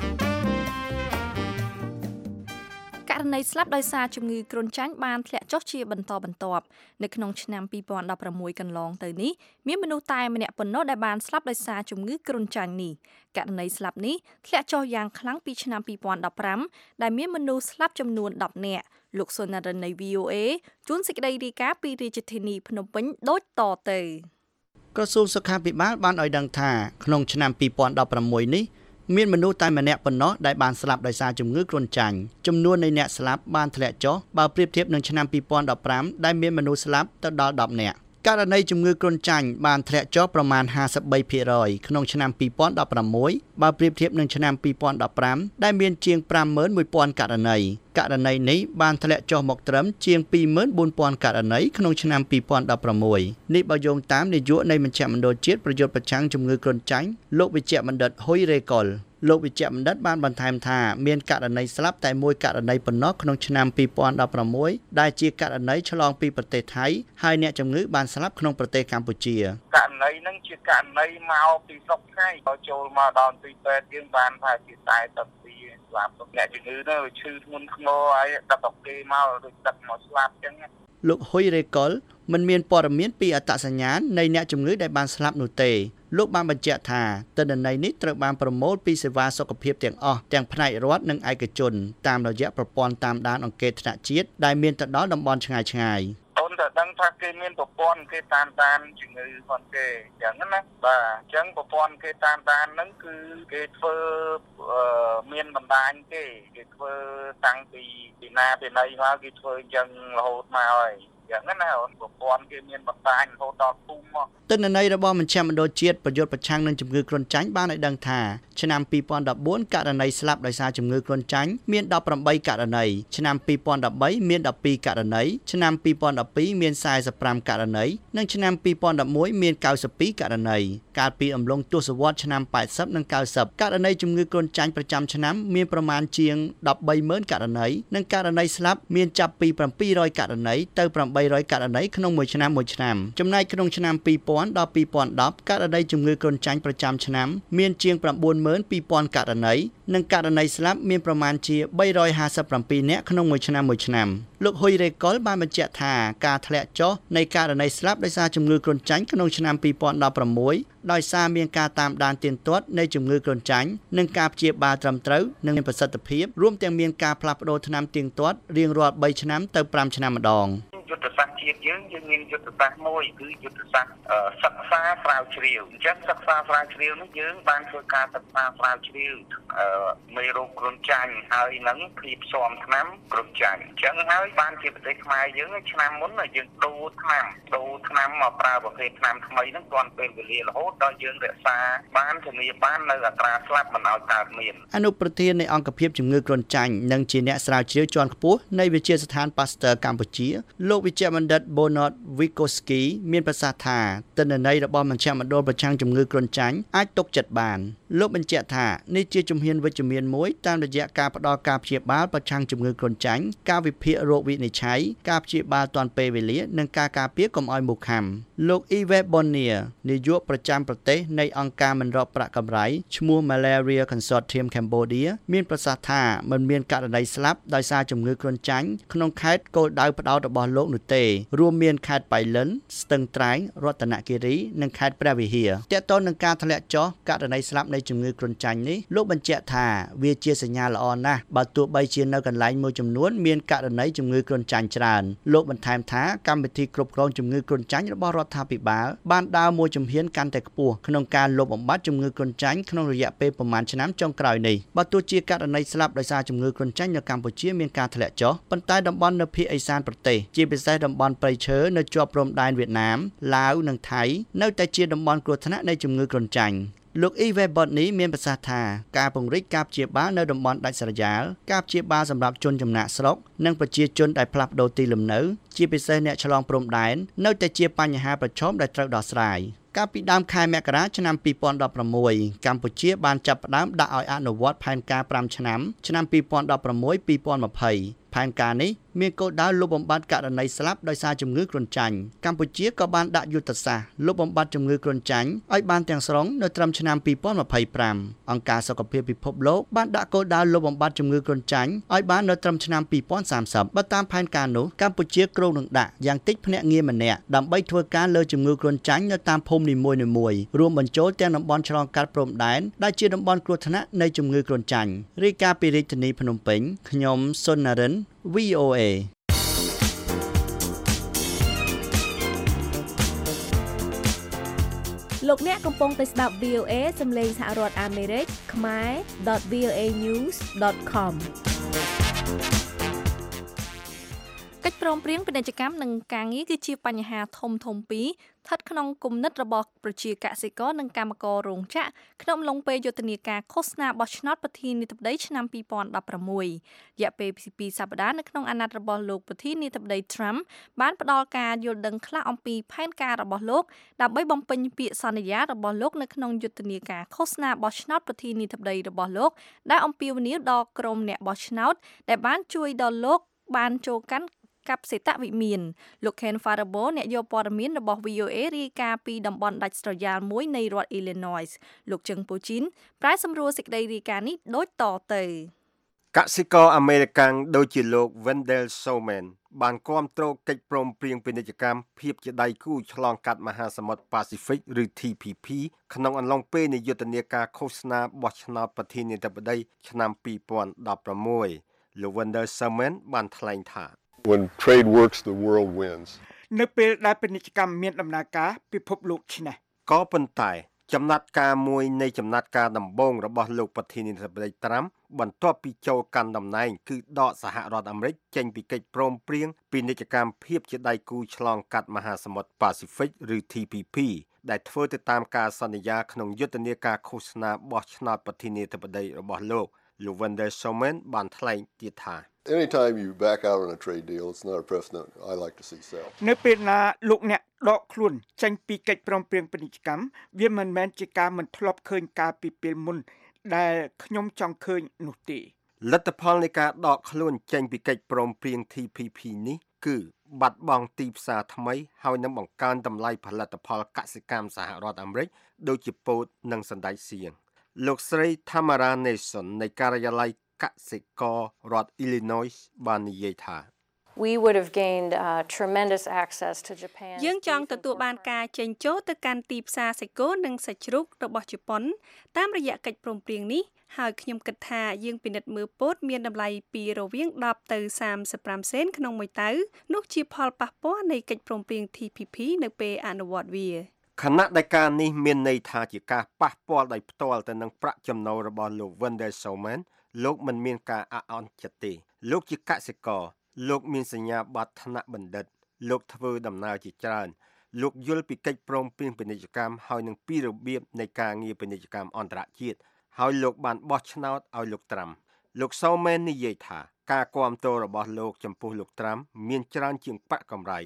Speaker 3: ករណីស្លាប់ដោយសារជំងឺគ្រុនចាញ់បានធ្លាក់ចុះជាបន្តបន្ទាប់នៅក្នុងឆ្នាំពីរពាន់ដប់ប្រាំមួយកន្លងទៅនេះមានមនុស្សតែម្នាក់ប៉ុណ្ណោះដែលបានស្លាប់ដោយសារជំងឺគ្រុនចាញ់នេះករណីស្លាប់នេះធ្លាក់ចុះយ៉ាងខ្លាំងពីឆ្នាំពីរពាន់ដប់ប្រាំដែលមានមនុស្សស្លាប់ចំនួនដប់នាក់លោកសុណារិននៃ វី អូ เอ ជួនសេចក្តីរាយការណ៍ពីរាជធានីភ្នំពេញដូចតទៅ
Speaker 9: ក្រសួងសុខាភិបាលបានឲ្យដឹងថាក្នុងឆ្នាំពីរពាន់ដប់ប្រាំមួយនេះមានមនុស្សតែម្នាក់ប៉ុណ្ណោះដែលបានស្លាប់ដោយសារជំងឺគ្រុនចាញ់ចំនួននៃអ្នកស្លាប់បានធ្លាក់ចុះបើប្រៀបធៀបនឹងឆ្នាំពីរពាន់ដប់ប្រាំដែលមានមនុស្សស្លាប់ទៅដល់ដប់នាក់ករណីជំងឺគ្រុនចាញ់បានធ្លាក់ចុះប្រមាណห้าสิบสามភាគរយក្នុងឆ្នាំពីរពាន់ដប់ប្រាំមួយបើប្រៀបធៀបនឹងឆ្នាំពីរពាន់ដប់ប្រាំដែលមានជាងប្រាំម៉ឺនមួយពាន់ករណីករណីនេះបានធ្លាក់ចុះមកត្រឹមជាងពីរម៉ឺនបួនពាន់ករណីក្នុងឆ្នាំពីរពាន់ដប់ប្រាំមួយនេះបើយោងតាមនាយកនៃមជ្ឈមណ្ឌលជាតិប្រយុទ្ធប្រឆាំងជំងឺគ្រុនចាញ់លោកវិជ្ជបណ្ឌិតហ៊ុយរេកុលលោកវិជ្ជបណ្ឌិតបានបន្ថែមថាមានករណីស្លាប់តែមួយករណីប៉ុណ្ណោះក្នុងឆ្នាំពីរពាន់ដប់ប្រាំមួយដែលជាករណីឆ្លងពីប្រទេសថៃហើយអ្នកជំងឺបានស្លាប់ក្នុងប្រទេសកម្ពុជា
Speaker 10: ករណីហ្នឹងជាករណីមកពីស្រុកថៃដល់ចូលមកដល់ទីពេទ្យយើងបានថាជាតែទៅពីស្លាប់អ្នកជំងឺទៅឈឺធ្ងន់ធ្ងរហើយដល់ទៅគេមកដូចទឹកមកស្លាប់អញ្ចឹង
Speaker 9: លោកហ៊ុយរេកុលមិនមានព័ត៌មានពីអត្តសញ្ញាណនៃអ្នកជំងឺដែលបានស្លាប់នោះទេលោកបានបញ្ជាក់ថាទិន្នន័យនេះត្រូវបានប្រមូលពីសេវាសុខភាពទាំងអស់ទាំងផ្នែករដ្ឋនិងឯកជនតាមរយៈប្រព័ន្ធតាមដានអង្កេតថ្នាក់ជាតិដែលមានទៅដល់តំបន់ឆ្ងាយឆ្ងាយ
Speaker 10: អូនតែដឹងថាគេមានប្រព័ន្ធគេតាមដានជំងឺផងគេអញ្ចឹងណាបាទអញ្ចឹងប្រព័ន្ធគេតាមដានហ្នឹងគឺគេធ្វើមានបណ្ដាញគេគេធ្វើតាំងពីពីណាពីណីមកគេធ្វើអញ្ចឹងរហូតមកហើយយ៉ាងណាអូនប្រព័ន្ធគេមានបណ្ដាញរហូតដល់ភូមិមក
Speaker 9: ទិន្នន័យរបស់មជ្ឈមណ្ឌលជាតិប្រយុទ្ធប្រឆាំងនឹងជំងឺគ្រុនចាញ់បានឲ្យដឹងថាឆ្នាំពីរពាន់ដប់បួនករណីស្លាប់ដោយសារជំងឺគ្រុនចាញ់មានដប់ប្រាំបីករណីឆ្នាំពីរពាន់ដប់បីមានដប់ពីរករណីឆ្នាំពីរពាន់ដប់ពីរមានសែសិបប្រាំករណីនិងឆ្នាំពីរពាន់ដប់មួយមានកៅសិបពីរករណីកាលពីអំឡុងទសវត្សរ៍ឆ្នាំប៉ែតសិបនិងកៅសិបករណីជំងឺគ្រុនចាញ់ប្រចាំឆ្នាំមានប្រមាណជាងដប់បីម៉ឺនករណីនិងករណីស្លាប់មានចាប់ពីប្រាំពីររយករណីទៅប្រាំបីរយករណីក្នុងមួយឆ្នាំមួយឆ្នាំចំណែកក្នុងឆ្នាំពីរពាន់ដល់ពីរពាន់ដប់ករណីជំងឺគ្រុនចាញ់ប្រចាំឆ្នាំមានជាងប្រាំបួនម៉ឺនពីរពាន់ករណីនិងករណីស្លាប់មានប្រមាណជាបីរយហាសិបប្រាំពីរនាក់ក្នុងមួយឆ្នាំមួយឆ្នាំលោកហ៊ុយរេកុលបានបញ្ជាក់ថាការធ្លាក់ចុះនៃករណីស្លាប់ដោយសារជំងឺគ្រុនចាញ់ក្នុងឆ្នាំពីរពាន់ដប់ប្រាំមួយដោយសារមានការតាមដានទៀងទាត់នៃជំងឺគ្រុនចាញ់និងការព្យាបាលត្រឹមត្រូវនិងមានប្រសិទ្ធភាពរួមទាំងមានការផ្លាស់ប្តូរថ្នាំទៀងទាត់រៀងរាល់បីឆ្នាំទៅប្រាំឆ្នាំម្ដង
Speaker 10: យុទ្ធសាស្ត្រជាតិយើងយើងមានយុទ្ធសាស្ត្រមួយគឺយុទ្ធសាស្ត្រសិក្សាស្រាវជ្រាវអញ្ចឹងសិក្សាស្រាវជ្រាវនេះយើងបានធ្វើការសិក្សាស្រាវជ្រាវមេរោគគ្រុនចាញ់ហើយនឹងព្យាផ្សំថ្នាំគ្រុនចាញ់អញ្ចឹងហើយបានជាប្រទេសខ្មែរយើងឆ្នាំមុនយើងដូរថ្នាំដូរថ្នាំមកប្រើប្រភេទថ្នាំថ្មីហ្នឹងទាន់ពេលវេលារហូតដល់យើងរក្សាបានធានាបាននៅអត្រាស្លាប់មិនឲ្យកើតមាន
Speaker 9: អនុប្រធាននៃអង្គភាពជំងឺគ្រុនចាញ់និងជាអ្នកស្រាវជ្រាវជាន់ខ្ពស់នៃវិទ្យាស្ថាន Pasteur កម្ពុជាលោកវិជ្ជបណ្ឌិត Richard Bernard Vygotsky មានប្រសាសន៍ថាទិន្នន័យរបស់មជ្ឈមណ្ឌលប្រឆាំងជំងឺគ្រុនចាញ់អាចទុកចិត្តបានលោកបញ្ជាក់ថានេះជាជំហានវិជ្ជមានមួយតាមរយៈការផ្តល់ការព្យាបាលប្រឆាំងជំងឺគ្រុនចាញ់ការវិភាគរោគវិនិច្ឆ័យការព្យាបាលទាន់ពេលវេលានិងការការពារកុំឲ្យមូសខាំលោក Yves Bonnier នាយកប្រចាំប្រទេសនៃអង្គការមិនរកប្រាក់កម្រៃឈ្មោះ Malaria Consortium Cambodia មានប្រសាសន៍ថាមិនមានករណីស្លាប់ដោយសារជំងឺគ្រុនចាញ់ក្នុងខេត្តគោលដៅផ្ដោតរបស់លោកនោះទេរួមមានខេត្តបៃលិនស្ទឹងត្រែងរតនគិរីនិងខេត្តព្រះវិហារទាក់ទងនឹងការធ្លាក់ចុះករណីស្លាប់នៃជំងឺគ្រុនចាញ់នេះលោកបញ្ជាក់ថាវាជាសញ្ញាល្អណាស់បើទោះបីជានៅកន្លែងមួយចំនួនមានករណីជំងឺគ្រុនចាញ់ច្រើនលោកបន្ថែមថាកម្មវិធីគ្រប់គ្រងជំងឺគ្រុនចាញ់របស់រដ្ឋាភិបាលបានដើរមួយជំហានកាន់តែខ្ពស់ក្នុងការលុបបំបាត់ជំងឺគ្រុនចាញ់ក្នុងរយៈពេលប្រមាណឆ្នាំចុងក្រោយនេះបើទោះជាករណីស្លាប់ដោយសារជំងឺគ្រុនចាញ់នៅកម្ពុជាមានការធ្លាក់ចុះប៉ុន្តែតំបន់នៅភាគឦសានប្រទេសជាពិសេសតំបន់ព្រៃឈើនៅជាប់ព្រំដែនវៀតណាមឡាវនិងថៃនៅតែជាតំបន់គ្រោះថ្នាក់នៃជំងឺគ្រុនចាញ់លោក Yves Bonnier មានប្រសាសន៍ថាការពង្រីកការព្យាបាលនៅតំបន់ដាច់ស្រយាលការព្យាបាលសម្រាប់ជនចំណាក់ស្រុកនិងប្រជាជនដែលផ្លាស់ប្ដូរទីលំនៅជាពិសេសអ្នកឆ្លងព្រំដែននៅតែជាបញ្ហាប្រឈមដែលត្រូវដោះស្រាយកាលពីដើមខែមករាឆ្នាំពីរពាន់ដប់ប្រាំមួយកម្ពុជាបានចាប់ផ្ដើមដាក់ឲ្យអនុវត្តផែនការប្រាំឆ្នាំឆ្នាំពីរពាន់ដប់ប្រាំមួយដល់ពីរពាន់ยี่สิบផែនការនេះមានគោលដៅលុបបំបាត់ករណីស្លាប់ដោយសារជំងឺគ្រុនចាញ់កម្ពុជាក៏បានដាក់យុទ្ធសាស្ត្រលុបបំបាត់ជំងឺគ្រុនចាញ់ឲ្យបានទាំងស្រុងនៅត្រឹមឆ្នាំពីរពាន់ยี่สิบห้าអង្គការសុខភាពពិភពលោកបានដាក់គោលដៅលុបបំបាត់ជំងឺគ្រុនចាញ់ឲ្យបាននៅត្រឹមឆ្នាំពីរពាន់សាមសិបបើតាមផែនការនោះកម្ពុជាគ្រោងនឹងដាក់យ៉ាងតិចភ្នាក់ងារម្នាក់ដើម្បីធ្វើការលើជំងឺគ្រុនចាញ់នៅតាមភូមិនីមួយៗរួមបញ្ចូលទាំងតំបន់ឆ្លងកាត់ព្រំដែនដែលជាតំបន់គ្រោះថ្នាក់នៃជំងឺគ្រុនចាញ់រាយការណ៍ពីរាជធានីភ្នំពេញខ្ញុំសុននរិន វី អូ เอ
Speaker 3: លោកអ្នកកំពុងតែស្ដាប់ វី អូ เอ សំឡេងសហរដ្ឋអាមេរិកខ្មែរ ដត វី អូ เอ news ដត com កិច្ចព្រមព្រៀងពាណិជ្ជកម្មនិងការងារគឺជាបញ្ហាធំធំពីរស្ថិតក្នុងគំនិតរបស់ប្រជាកសិករនិងកម្មកររោងចក្រក្នុងអំឡុងពេលយុទ្ធនាការឃោសនាបោះឆ្នោតប្រធានាធិបតីឆ្នាំពីរពាន់ដប់ប្រាំមួយរយៈពេលពីរសប្តាហ៍នៅក្នុងអាណត្តិរបស់លោកប្រធានាធិបតី Trump បានផ្ដល់ការយល់ដឹងខ្លះអំពីផែនការរបស់លោកដើម្បីបំពេញពាក្យសន្យារបស់លោកនៅក្នុងយុទ្ធនាការឃោសនាបោះឆ្នោតប្រធានាធិបតីរបស់លោកដែលអំពាវនាវដល់ក្រុមអ្នកបោះឆ្នោតដែលបានជួយដល់លោកបានចូលកាន់កັບសេតវិមានលោក Ken Farabo អ្នកយកព័ត៌មានរបស់ វី អូ เอ រាយការណ៍ពីតំបន់ដាច់ស្រយាលមួយនៃរដ្ឋ Illinois លោកជឹងពូជីនប្រែសម្រួលសេចក្តីរាយការណ៍នេះដូចតទៅ
Speaker 11: កសិករអាមេរិកាំងដូចជាលោក Wendell Showman បានគាំទ្រកិច្ចព្រមព្រៀងពាណិជ្ជកម្មភាពជាដៃគូឆ្លងកាត់មហាសមុទ្រ Pacific ឬ ที พี พี ក្នុងអំឡុងពេលនៃយុទ្ធនាការឃោសនាបោះឆ្នោតប្រធានាធិបតីឆ្នាំពីរពាន់ដប់ប្រាំមួយលោក Wendell Showman បានថ្លែងថា
Speaker 12: When trade works, the world wins.
Speaker 4: នៅពេលដែលពាណិជ្ជកម្មមានដំណើរការពិភពលោកឈ្នះ
Speaker 11: ក៏ប៉ុន្តែចំណាត់ការមួយនៃចំណាត់ការដំបូងរបស់លោកប្រធានាធិបតីត្រាំបន្ទាប់ពីចូលកាន់តំណែងគឺដកសហរដ្ឋអាមេរិកចេញពីកិច្ចព្រមព្រៀងពាណិជ្ជកម្មភាពជាដៃគូឆ្លងកាត់មហាសមុទ្រ Pacific ឬ ที พี พี ដែលធ្វើទៅតាមការសន្យាក្នុងយុទ្ធនាការឃោសនាបោះឆ្នោតប្រធានាធិបតីរបស់លោកលោក Wendell Showman បានថ្លែងទៀតថា
Speaker 12: Anytime you back out on a trade deal, it's not a precedent I like to see set.
Speaker 4: នៅពេលណាលោកអ្នកដកខ្លួនចេញពីកិច្ចព្រមព្រៀងពាណិជ្ជកម្មវាមិនមែនជាការមិនធ្លាប់ឃើញការពីពេលមុនដែលខ្ញុំចង់ឃើញនោះទេ
Speaker 11: លទ្ធផលនៃការដកខ្លួនចេញពីកិច្ចព្រមព្រៀង ที พี พี នេះគឺបាត់បង់ទីផ្សារថ្មីហើយនឹងបង្កើនតម្លៃផលិតផលកសិកម្មសហរដ្ឋអាមេរិកដូចជាពោតនិងសណ្តែកសៀងលោកស្រី Tamara Nelson នៃការិយាល័យកសិកររដ្ឋ Illinois បាននិយាយថា
Speaker 13: We would have gained uh, tremendous access to Japan.
Speaker 3: យើងចង់ទទួលបានការចេញចូលទៅកាន់ទីផ្សារសាច់គោនិងសាច់ជ្រូករបស់ជប៉ុនតាមរយៈកិច្ចព្រមព្រៀងនេះហើយខ្ញុំគិតថាយើងពិនិត្យមើលពោតមានតម្លៃពីរវាងដប់ទៅសាមសិបប្រាំសេនក្នុងមួយតៅនោះជាផលប៉ះពាល់នៃកិច្ចព្រមព្រៀង ที พี พี នៅពេលអនុវត្តវា
Speaker 11: ខណៈដែលការនេះមានន័យថាជាការប៉ះពាល់ដោយផ្ទាល់ទៅនឹងប្រាក់ចំណូលរបស់លោក Wendell Showman លោកមិនមានការអាក់អន់ចិត្តទេលោកជាកសិករលោកមានសញ្ញាបត្រថ្នាក់បណ្ឌិតលោកធ្វើដំណើរជាច្រើនលោកយល់ពីកិច្ចព្រមព្រៀងពាណិជ្ជកម្មហើយនឹងពីរបៀបនៃការងារពាណិជ្ជកម្មអន្តរជាតិហើយលោកបានបោះឆ្នោតឲ្យលោកត្រាំលោក Showman និយាយថាការគាំទ្ររបស់លោកចំពោះលោកត្រាំមានច្រើនជាងប្រាក់កម្រៃ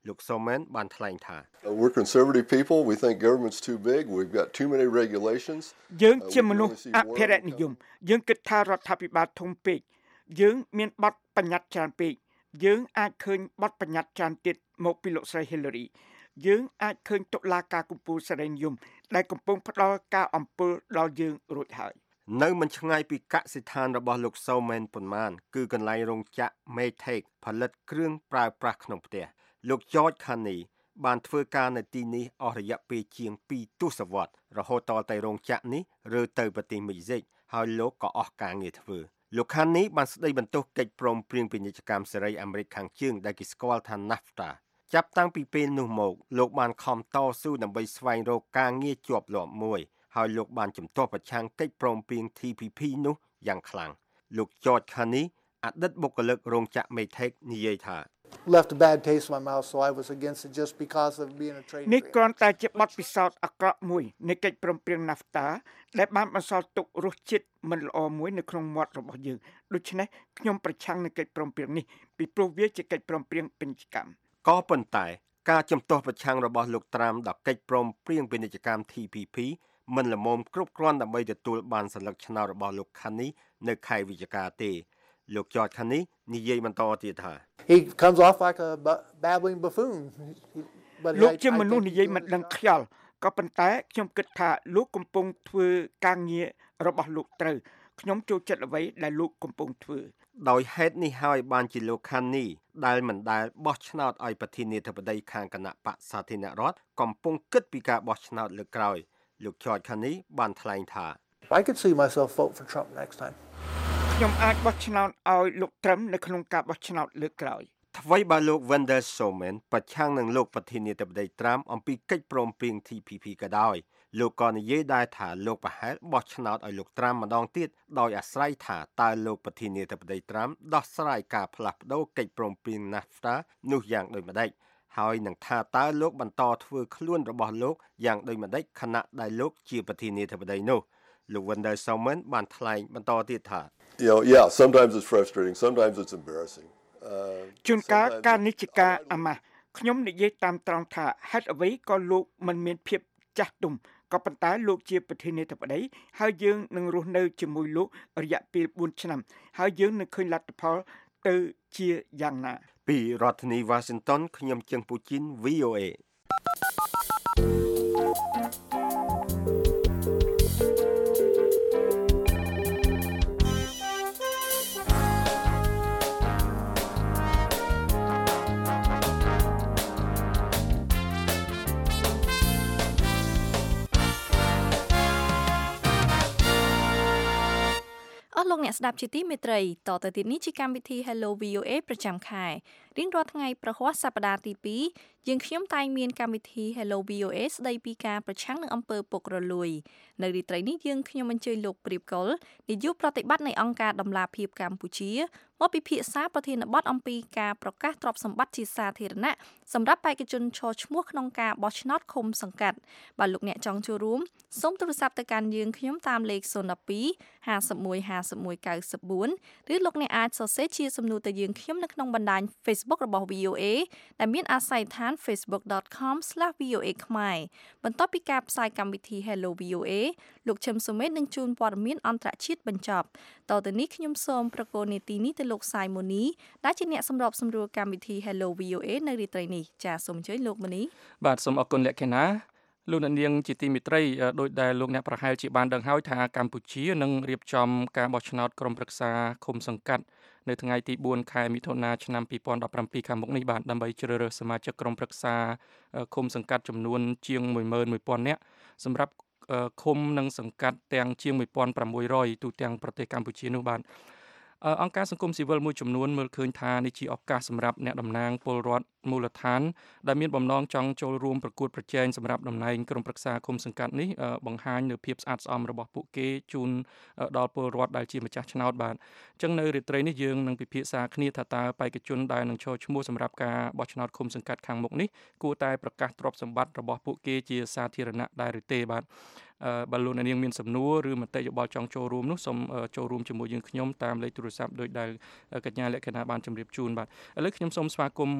Speaker 11: លោក Soman បានថ្លែងថា
Speaker 12: We're conservative people. We think government's too big. We've got too many regulations.
Speaker 4: យើងជាមនុស្សអភិរក្សនិយមយើងគិតថារដ្ឋាភិបាលធំពេកយើងមានបទបញ្ញត្តិច្រើនពេកយើងអាចឃើញបទបញ្ញត្តិច្រើនទៀតមកពីលោកស្រី Hillary យើងអាចឃើញតុលាការកំពូលសេរីនិយមដែលកំពុងផ្ដល់ការអំពើដល់យើងរួចហើយ
Speaker 11: នៅមិនឆ្ងាយពីកសិដ្ឋានរបស់លោក Soman ប៉ុន្មានគឺកន្លែងរោងចក្រ Maytag ផលិតគ្រឿងប្រើប្រាស់ក្នុងផ្ទះលោក George Carney បានធ្វើការនៅទីនេះអស់រយៈពេលជាងពីរទសវត្សរ៍រហូតដល់តែរោងចក្រនេះរើទៅប្រទេសមិចស៊ិកហើយលោកក៏អស់ការងារធ្វើលោក Carney បានស្ដីបន្ទោសកិច្ចព្រមព្រៀងពាណិជ្ជកម្មសេរីអាមេរិកខាងជើងដែលគេស្គាល់ថា NAFTA ចាប់តាំងពីពេលនោះមកលោកបានខំតស៊ូដើម្បីស្វែងរកការងារជាប់លាប់មួយហើយលោកបានជំទាស់ប្រឆាំងកិច្ចព្រមព្រៀង T P P នោះយ៉ាងខ្លាំងលោក George Carney អតីតបុគ្គលិករោងចក្រ Maytag និយាយថា
Speaker 14: left a bad taste in my mouth so I was against it just because of being a trade
Speaker 4: នេះគ្រាន់តែជាបទពិសោធន៍អាក្រក់មួយនៃកិច្ចព្រមព្រៀង NAFTA ដែលបានបន្សល់ទុករសជាតិមិនល្អមួយនៅក្នុងមាត់របស់យើងដូច្នេះខ្ញុំប្រឆាំងនឹងកិច្ចព្រមព្រៀងនេះពីព្រោះវាជាកិច្ចព្រមព្រៀងពាណិជ្ជកម្ម
Speaker 11: ក៏ប៉ុន្តែការជំទាស់ប្រឆាំងរបស់លោកត្រាំដល់កិច្ចព្រមព្រៀងពាណិជ្ជកម្ម T P P មិនល្មមគ្រប់គ្រាន់ដើម្បីទទួលបានសិលឹកឆ្នោតរបស់លោក Carney នៅខែវិច្ឆិកាទេលោក George Carney និយាយបន្តទៀតថា
Speaker 14: He comes off like a babbling buffoon
Speaker 4: លោកជាមនុស្សនិយាយមិនដឹងខ្យល់ក៏ប៉ុន្តែខ្ញុំគិតថាលោកកំពុងធ្វើការងាររបស់លោកត្រូវខ្ញុំចូលចិត្តអ្វីដែលលោកកំពុងធ្វើ
Speaker 11: ដោយហេតុនេះហើយបានជាលោក Carney ដែលមិនដែលបោះឆ្នោតឲ្យប្រធានាធិបតីខាងគណៈបក្សសាធារណរដ្ឋកំពុងគិតពីការបោះឆ្នោតលើកក្រោយលោក George Carney បានថ្លែងថា
Speaker 14: I could see myself vote for Trump next time
Speaker 4: ខ្ញុំអាចបោះឆ្នោតឲ្យលោកត្រឹមនៅក្នុងការបោះឆ្នោតលើកក្រោយ
Speaker 11: ថ្មីបើលោក Wendell Soman ប្រឆាំងនឹងលោកប្រធានាធិបតីត្រាំអំពីកិច្ចព្រមព្រៀង T P P ក៏ដោយលោកក៏និយាយដែរថាលោកប្រហែលបោះឆ្នោតឲ្យលោកត្រាំម្ដងទៀតដោយអាស្រ័យថាតើលោកប្រធានាធិបតីត្រាំដោះស្រាយការផ្លាស់ប្ដូរកិច្ចព្រមព្រៀង NAFTA នោះយ៉ាងដូចម្ដេចហើយនឹងថាតើលោកបន្តធ្វើខ្លួនរបស់លោកយ៉ាងដូចម្ដេចខណៈដែលលោកជាប្រធានាធិបតីនោះលោក Wendell Soman បានថ្លែងបន្តទៀតថា
Speaker 12: You know, yeah, sometimes it's frustrating, sometimes it's embarrassing.
Speaker 4: ជួនកាលការនេះជាការអាម៉ាស់ខ្ញុំនិយាយតាមត្រង់ថាហេតុអ្វីក៏លោកមិនមានភាពចាស់ទុំក៏ប៉ុន្តែលោកជាប្រធានាធិបតីហើយយើងនឹងរស់នៅជាមួយលោករយៈពេលបួនឆ្នាំហើយយើងនឹងឃើញលទ្ធផលទៅជាយ៉ាងណា
Speaker 11: ពីរដ្ឋធានី Washington ខ្ញុំជឹងពូជីន V O A
Speaker 3: លោកអ្នកស្ដាប់ជាទីមេត្រីតទៅទៀតនេះជាកម្មវិធី Hello V O A ប្រចាំខែរៀងរាល់ថ្ងៃប្រហ័សសប្តាហ៍ទីពីរយើងខ្ញុំតែងមានកម្មវិធី Hello V O A ស្ដីពីការប្រឆាំងនឹងអំពើពុករលួយនៅរាត្រីនេះយើងខ្ញុំអញ្ជើញលោកព្រៀបកុលនាយកប្រតិបត្តិនៃអង្គការដំឡាភិបកម្ពុជាមកពិភាក្សាប្រធានបទអំពីការប្រកាសទ្រព្យសម្បត្តិជាសាធារណៈសម្រាប់បេក្ខជនឈរឈ្មោះក្នុងការបោះឆ្នោតឃុំសង្កាត់បើលោកអ្នកចង់ចូលរួមសូមទូរស័ព្ទទៅកាន់យើងខ្ញុំតាមលេខศูนย์ หนึ่ง สอง ห้า หนึ่ง ห้า หนึ่ง เก้า สี่ឬលោកអ្នកអាចសរសេរជាសំណួរទៅយើងខ្ញុំនៅក្នុងបណ្ដាញ Facebook របស់ V O A ដែលមានអាស័យដ្ឋាន facebook dot com slash v o a ខ្មែរបន្ទាប់ពីការផ្សាយកម្មវិធី Hello V O A លោកឈឹមសុមេតនឹងជូនព័ត៌មានអន្តរជាតិបញ្ចប់តទៅនេះខ្ញុំសូមប្រកល់នីតិនេះទៅលោកសាយម៉ូនីដែលជាអ្នកសម្របសម្រួលកម្មវិធី Hello V O A នៅរាត្រីនេះចាសសូមអញ្ជើញលោកម៉ូនី
Speaker 15: បាទសូមអរគុណលក្ខណាលោកនាងជាទីមេត្រីដោយដែលលោកអ្នកប្រហែលជាបានដឹងហើយថាកម្ពុជានឹងរៀបចំការបោះឆ្នោតក្រុមប្រឹក្សាឃុំសង្កាត់នៅថ្ងៃទីបួនខែមិថុនាឆ្នាំពីរពាន់ដប់ប្រាំពីរខាងមុខនេះបាទដើម្បីជ្រើសរើសសមាជិកក្រុមប្រឹក្សាឃុំសង្កាត់ចំនួនជាង មួយម៉ឺនមួយពាន់ នាក់សម្រាប់ឃុំនិងសង្កាត់ទាំងជាង một nghìn sáu trăm ទូទាំងប្រទេសកម្ពុជានោះបាទអង្គការសង្គមស៊ីវិលមួយចំនួនមើលឃើញថានេះជាឱកាសសម្រាប់អ្នកតំណាងពលរដ្ឋមូលដ្ឋានដែលមានបំណងចង់ចូលរួមប្រកួតប្រជែងសម្រាប់តំណែងក្រុមប្រឹក្សាឃុំសង្កាត់នេះបង្ហាញនូវភាពស្អាតស្អំរបស់ពួកគេជូនដល់ពលរដ្ឋដែលជាម្ចាស់ឆ្នោតបាទអញ្ចឹងនៅរាត្រីនេះយើងនឹងពិភាក្សាគ្នាថាតើបេក្ខជនដែលនឹងចូលឈ្មោះសម្រាប់ការបោះឆ្នោតឃុំសង្កាត់ខាងមុខនេះគួរតែប្រកាសទ្រព្យសម្បត្តិរបស់ពួកគេជាសាធារណៈដែរឬទេបាទបើលោកអ្នកនាងមានសំណួរឬមតិយោបល់ចង់ចូលរួមនោះសូមចូលរួមជាមួយយើងខ្ញុំតាមលេខទូរស័ព្ទដោយដែលកញ្ញាលក្ខណៈបានជម្រាបជូនបាទឥឡូវខ្ញុំសូមស្វាគមន៍វា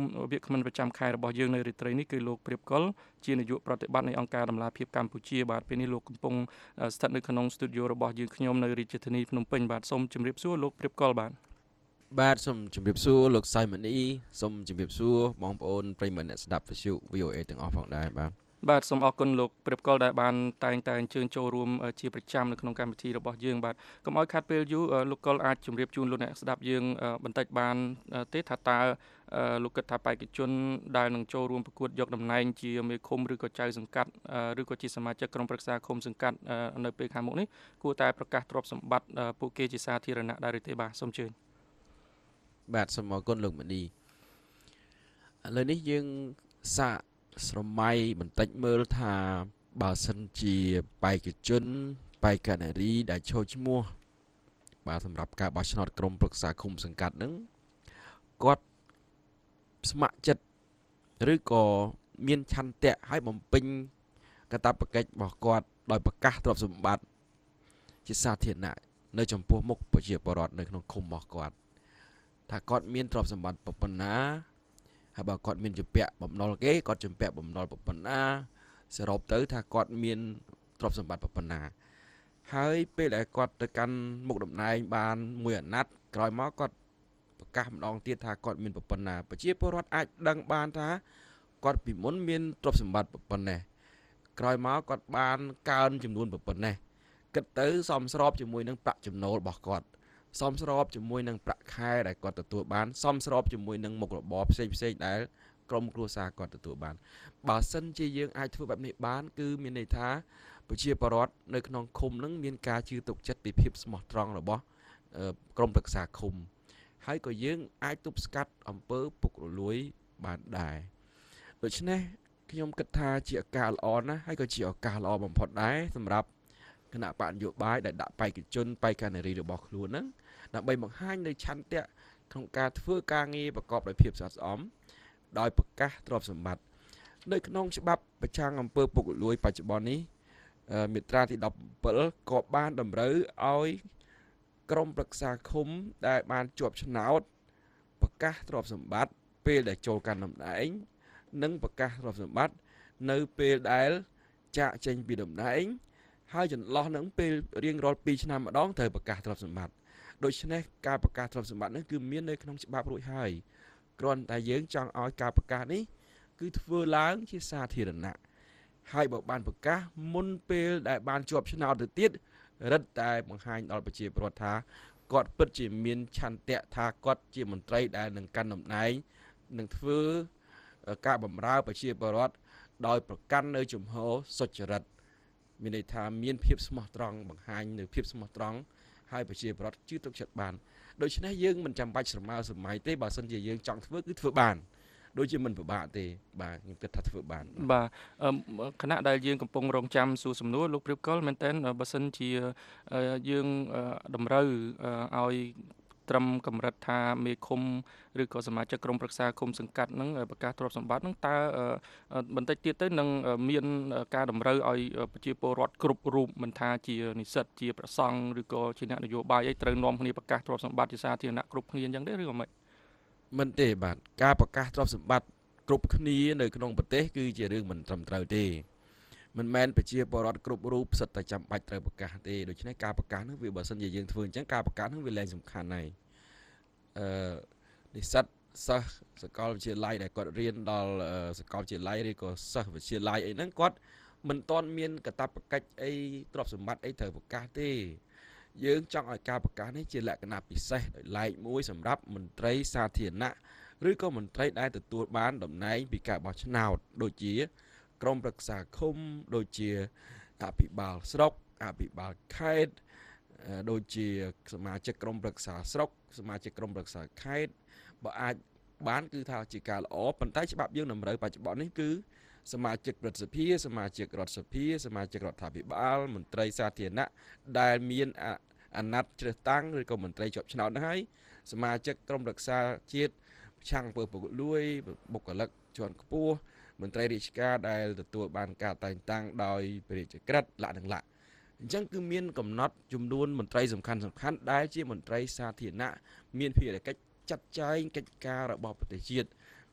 Speaker 15: គ្មិនប្រចាំខែរបស់យើងនៅរាត្រីនេះគឺលោកព្រៀបកុលជានាយកប្រតិបត្តិនៃអង្គការដំឡាភិបកម្ពុជាបាទពេលនេះលោកកំពុងស្ថិតនៅក្នុងស្ទូឌីយោរបស់យើងខ្ញុំនៅរាជធានីភ្នំពេញបាទសូមជម្រាបសួរលោកព្រៀបកុលបាទ
Speaker 16: បាទសូមជម្រាបសួរលោកសៃម៉ានីសូមជម្រាបសួរបងប្អូនប្រិយមិត្តអ្នកស្ដាប់វិទ្យុ វី អូ អេ ទាំងអស់ផងដែរបាទ
Speaker 15: បាទសូមអរគុណលោកព្រៀបកុលដែលបានតែងតែអញ្ជើញចូលរួមជាប្រចាំនៅក្នុងកម្មវិធីរបស់យើងបាទកុំឲ្យខាត់ពេលយូរលោកកុលអាចជម្រាបជូនលោកអ្នកស្ដាប់យើងបន្តិចបានទេថាតើលោកគិតថាបេក្ខជនដែលនឹងចូលរួមប្រកួតយកតំណែងជាមេឃុំឬក៏ចៅសង្កាត់ឬក៏ជាសមាជិកក្រុមប្រឹក្សាឃុំសង្កាត់នៅពេលខាងមុខនេះគួរតែប្រកាសទ្រព្យសម្បត្តិពួកគេជាសាធារណៈដែរឬទេបាទសូមជឿ
Speaker 16: បាទសូមអរគុណលោកម៉ានីឥឡូវនេះយើងសាកស្រមៃបន្តិចមើលថាបើសិនជាបេក្ខជនបេក្ខនារីដែលចូលឈ្មោះបាទសម្រាប់ការបោះឆ្នោតក្រុមប្រឹក្សាឃុំសង្កាត់ហ្នឹងគាត់ស្ម័គ្រចិត្តឬក៏មានឆន្ទៈឲ្យបំពេញកាតព្វកិច្ចរបស់គាត់ដោយប្រកាសទ្រព្យសម្បត្តិជាសាធារណៈនៅចំពោះមុខប្រជាពលរដ្ឋនៅក្នុងឃុំរបស់គាត់ថាគាត់មានទ្រព្យសម្បត្តិប៉ុណ្ណាហើយបើគាត់មានជំពាក់បំណុលគេគាត់ជំពាក់បំណុលប៉ុណ្ណាសរុបទៅថាគាត់មានទ្រព្យសម្បត្តិប៉ុណ្ណាហើយពេលដែលគាត់ទៅកាន់មុខតំណែងបានមួយអាណត្តិក្រោយមកគាត់ប្រកាសម្ដងទៀតថាគាត់មានប៉ុណ្ណាប្រជាពលរដ្ឋអាចដឹងបានថាគាត់ពីមុនមានទ្រព្យសម្បត្តិប៉ុណ្ណេះក្រោយមកគាត់បានកើនចំនួនប៉ុណ្ណេះគិតទៅសមស្របជាមួយនឹងប្រាក់ចំណូលរបស់គាត់សមស្របជាមួយនឹងប្រាក់ខែដែលគាត់ទទួលបានសមស្របជាមួយនឹងមុខរបរផ្សេងផ្សេងដែលក្រុមគ្រួសារគាត់ទទួលបានបើសិនជាយើងអាចធ្វើបែបនេះបានគឺមានន័យថាប្រជាពលរដ្ឋនៅក្នុងឃុំនឹងមានការជឿទុកចិត្តពីភាពស្មោះត្រង់របស់ក្រុមប្រឹក្សាឃុំហើយក៏យើងអាចទប់ស្កាត់អំពើពុករលួយបានដែរដូច្នេះខ្ញុំគិតថាជាឱកាសល្អណាស់ហើយក៏ជាឱកាសល្អបំផុតដែរសម្រាប់គណៈបកនយោបាយដែលដាក់បេក្ខជនបេក្ខនារីរបស់ខ្លួនហ្នឹងដើម្បីបង្ហាញនៅឆន្ទៈក្នុងការធ្វើការងារប្រកបដោយភាពស្អាតស្អំដោយប្រកាសទ្រព្យសម្បត្តិនៅក្នុងច្បាប់ប្រឆាំងអំពើពុករលួយបច្ចុប្បន្ននេះមាត្រាទីដប់bảyក៏បានតម្រូវឲ្យក្រុមប្រឹក្សាឃុំដែលបានជាប់ឆ្នោតប្រកាសទ្រព្យសម្បត្តិពេលដែលចូលកាន់តំណែងនិងប្រកាសទ្រព្យសម្បត្តិនៅពេលដែលចាកចេញពីតំណែងហើយចន្លោះនឹងពេលរៀងរាល់ពីរឆ្នាំម្ដងត្រូវប្រកាសទ្រព្យសម្បត្តិដូច្នេះការប្រកាសទ្រព្យសម្បត្តិនេះគឺមាននៅក្នុងច្បាប់រួចហើយគ្រាន់តែយើងចង់ឲ្យការប្រកាសនេះគឺធ្វើឡើងជាសាធារណៈហើយបើបានប្រកាសមុនពេលដែលបានជាប់ឆ្នោតទៅទៀតរឹតតែបង្ហាញដល់ប្រជាពលរដ្ឋថាគាត់ពិតជាមានឆន្ទៈថាគាត់ជាមន្ត្រីដែលនឹងកាន់តំណែងនឹងធ្វើការបម្រើប្រជាពលរដ្ឋដោយប្រកាន់នៅជំហរសុចរិតមានន័យថាមានភាពស្មោះត្រង់បង្ហាញនៅភាពស្មោះត្រង់ហើយប្រជាពលរដ្ឋជឿទុកចិត្តបានដូច្នេះយើងមិនចាំបាច់ស្រមើស្រមៃទេបើសិនជាយើងចង់ធ្វើគឺធ្វើបានដូចជាមិនពិបាកទេបាទខ្ញុំគិតថាធ្វើបាន
Speaker 15: បាទគណៈដែលយើងកំពុងរងចាំសួរសំណួរលោកព្រៀបកុលមែនតើបើសិនជាយើងតម្រូវឲ្យត្រឹមកម្រិតថាមេឃុំឬក៏សមាជិកក្រុមប្រឹក្សាឃុំសង្កាត់ហ្នឹងប្រកាសទ្រព្យសម្បត្តិហ្នឹងតើបន្តិចទៀតទៅនឹងមានការតម្រូវឲ្យប្រជាពលរដ្ឋគ្រប់រូបមិនថាជានិស្សិតជាប្រសង់ឬក៏ជាអ្នកនយោបាយអីត្រូវនាំគ្នាប្រកាសទ្រព្យសម្បត្តិជាសាធារណៈគ្រប់គ្នាអញ្ចឹងទេឬក៏មិន
Speaker 16: មិនទេបាទការប្រកាសទ្រព្យសម្បត្តិគ្រប់គ្នានៅក្នុងប្រទេសគឺជារឿងមិនត្រឹមត្រូវទេមិនមែនប្រជាពលរដ្ឋគ្រប់រូបសិតតែចាំបាច់ត្រូវប្រកាសទេដូច្នេះការប្រកាសហ្នឹងវាបើសិនជាយើងធ្វើអញ្ចឹងការប្រកាសហ្នឹងវាលែងសំខាន់ហើយអឺនិស្សិតសិស្សសាកលវិទ្យាល័យដែលគាត់រៀនដល់សាកលវិទ្យាល័យឬក៏សិស្សវិទ្យាល័យអីហ្នឹងគាត់មិនទាន់មានកាតព្វកិច្ចអីទ្រព្យសម្បត្តិអីត្រូវប្រកាសទេយើងចង់ឲ្យការប្រកាសនេះជាលក្ខណៈពិសេសដោយឡែកមួយសម្រាប់មន្ត្រីសាធារណៈឬក៏មន្ត្រីដែលទទួលបានតំណែងពីការបោះឆ្នោតដូចជាក្រុមប្រឹក្សាឃុំដូចជាអភិបាលស្រុកអភិបាលខេត្តដូចជាសមាជិកក្រុមប្រឹក្សាស្រុកសមាជិកក្រុមប្រឹក្សាខេត្តបើអាចបានគឺថាជាការល្អប៉ុន្តែច្បាប់យើងតម្រូវបច្ចុប្បន្ននេះគឺសមាជិករដ្ឋសភាសមាជិករដ្ឋសភាសមាជិករដ្ឋាភិបាលមន្ត្រីសាធារណៈដែលមានអាណត្តិជ្រើសតាំងឬក៏មន្ត្រីជាប់ឆ្នោតហ្នឹងហើយសមាជិកក្រុមប្រឹក្សាជាតិប្រឆាំងអំពើពុករលួយបុគ្គលិកជាន់ខ្ពស់មន្ត្រីរាជការដែលទទួលបានការតែងតាំងដោយព្រះរាជក្រឹត្យលក្ខណៈលក្ខអញ្ចឹងគឺមានកំណត់ចំនួនមន្ត្រីសំខាន់សំខាន់ដែលជាមន្ត្រីសាធារណៈមានភារកិច្ចចាត់ចែងកិច្ចការរបស់ប្រទេសជាតិ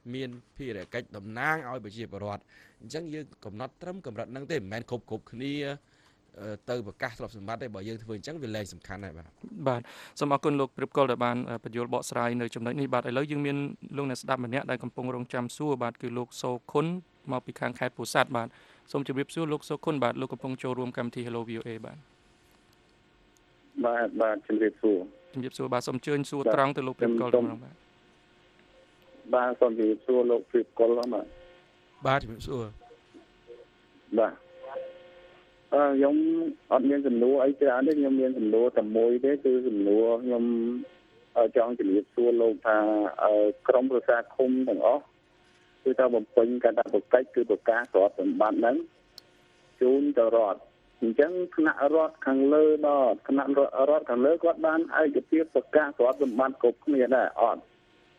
Speaker 16: មានភារកិច្ចតំណាងឲ្យប្រជាពលរដ្ឋអញ្ចឹងយើងកំណត់ត្រឹមកម្រិតហ្នឹងទេមិនមែនគ្រប់គ្រប់គ្នាទៅប្រកាសទ្រព្យសម្បត្តិទេបើយើងធ្វើអញ្ចឹងវាលែងសំខាន់ហើយបាទ
Speaker 15: បាទសូមអរគុណលោកព្រៀបកុលដែលបានបញ្យល់បកស្រាយនៅចំណុចនេះបាទឥឡូវយើងមានលោកអ្នកស្ដាប់ម្នាក់ដែលកំពុងរងចាំសួរបាទគឺលោកសូខុនមកពីខាងខេត្តពោធិ៍សាត់បាទសូមជម្រាបសួរលោកសូខុនបាទលោកកំពុងចូលរួមកម្មវិធី Hello វី អូ เอ បាទ
Speaker 17: បាទបាទជម្រាបសួរ
Speaker 15: ជម្រាបសួរបាទសូមអញ្ជើញសួរត្រង់ទៅលោកព្រៀបកុលម្ដងបាទ
Speaker 17: បាទសូមជម្រាបសួរលោកព្រៀបកុលបាទ
Speaker 16: បាទជម្រាបសួរ
Speaker 17: បាទអឺខ្ញុំអត់មានសំណួរអីច្រើនទេខ្ញុំមានសំណួរតែមួយទេគឺសំណួរខ្ញុំចង់ជម្រាបសួរលោកថាក្រមប្រឹក្សាឃុំទាំងអស់គឺថាបំពេញកាតព្វកិច្ចគឺប្រកាសទ្រព្យសម្បត្តិហ្នឹងជូនទៅរដ្ឋអញ្ចឹងថ្នាក់រដ្ឋខាងលើដល់ថ្នាក់រដ្ឋខាងលើគាត់បានឯកភាពប្រកាសទ្រព្យសម្បត្តិគ្រប់គ្នាដែរអត់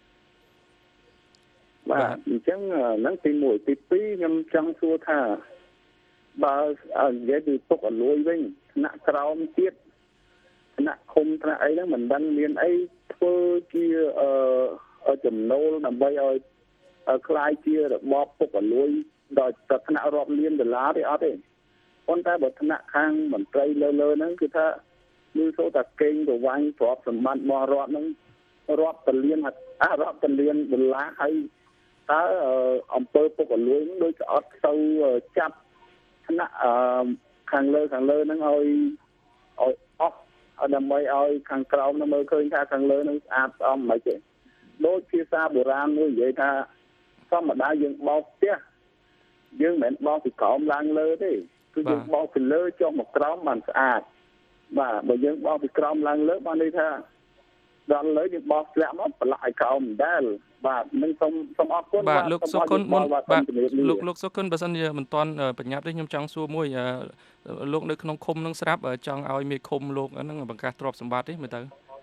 Speaker 17: បាទអញ្ចឹងហ្នឹងទីមួយទីពីរខ្ញុំចង់សួរថាបើនិយាយពីពុកអលួយវិញថ្នាក់ក្រោមទៀតថ្នាក់ឃុំថ្នាក់អីហ្នឹងមិនដឹងមានអីធ្វើជាអឺចំណូលដើម្បីឲ្យคล้ายជារបបពុកអលួយដល់ថ្នាក់រាប់លានដុល្លារទេអត់ទេប៉ុន្តែបើថ្នាក់ខាងមន្ត្រីលើលើហ្នឹងគឺថាលឺសូតែកេងប្រវាញ់ទ្រព្យសម្បត្តិរបស់រដ្ឋហ្នឹងរាប់តលានអារាប់តលានដុល្លារហើយតើអង្គើពុកអលួយហ្នឹងដូចអត់ទៅចាប់ថ្នាក់ខាងលើខាងលើហ្នឹងឲ្យឲ្យអស់ដើម្បីឲ្យខាងក្រោមហ្នឹងមើលឃើញថាខាងលើហ្នឹងស្អាតស្អំមិនទេដូចភាសាបុរាណមួយនិយាយថាធម្មតាយើងបោកផ្ទះយើងមិនមែនបោកពីក្រោមឡើងលើទេគឺយើងបោកពីលើចុះមកក្រោមបានស្អាតបាទបើយើងបោកពីក្រោមឡើងលើបានន័យថាដល់លើយើងបោកធ្លាក់មកប្រឡាក់ឲ្យក្រោមមិនដែលបាទនឹងសូមសូមអរគុណ
Speaker 15: បាទលោកសុខុនមុនបាទលោកលោកសុខុនបើសិនជាមិនទាន់បញ្ញត្តិទេខ្ញុំចង់សួរមួយលោកនៅក្នុងឃុំនឹងស្រាប់ចង់ឲ្យមេឃុំលោកហ្នឹងបង្កាសទ្រព្យសម្បត្តិទេមើលទៅ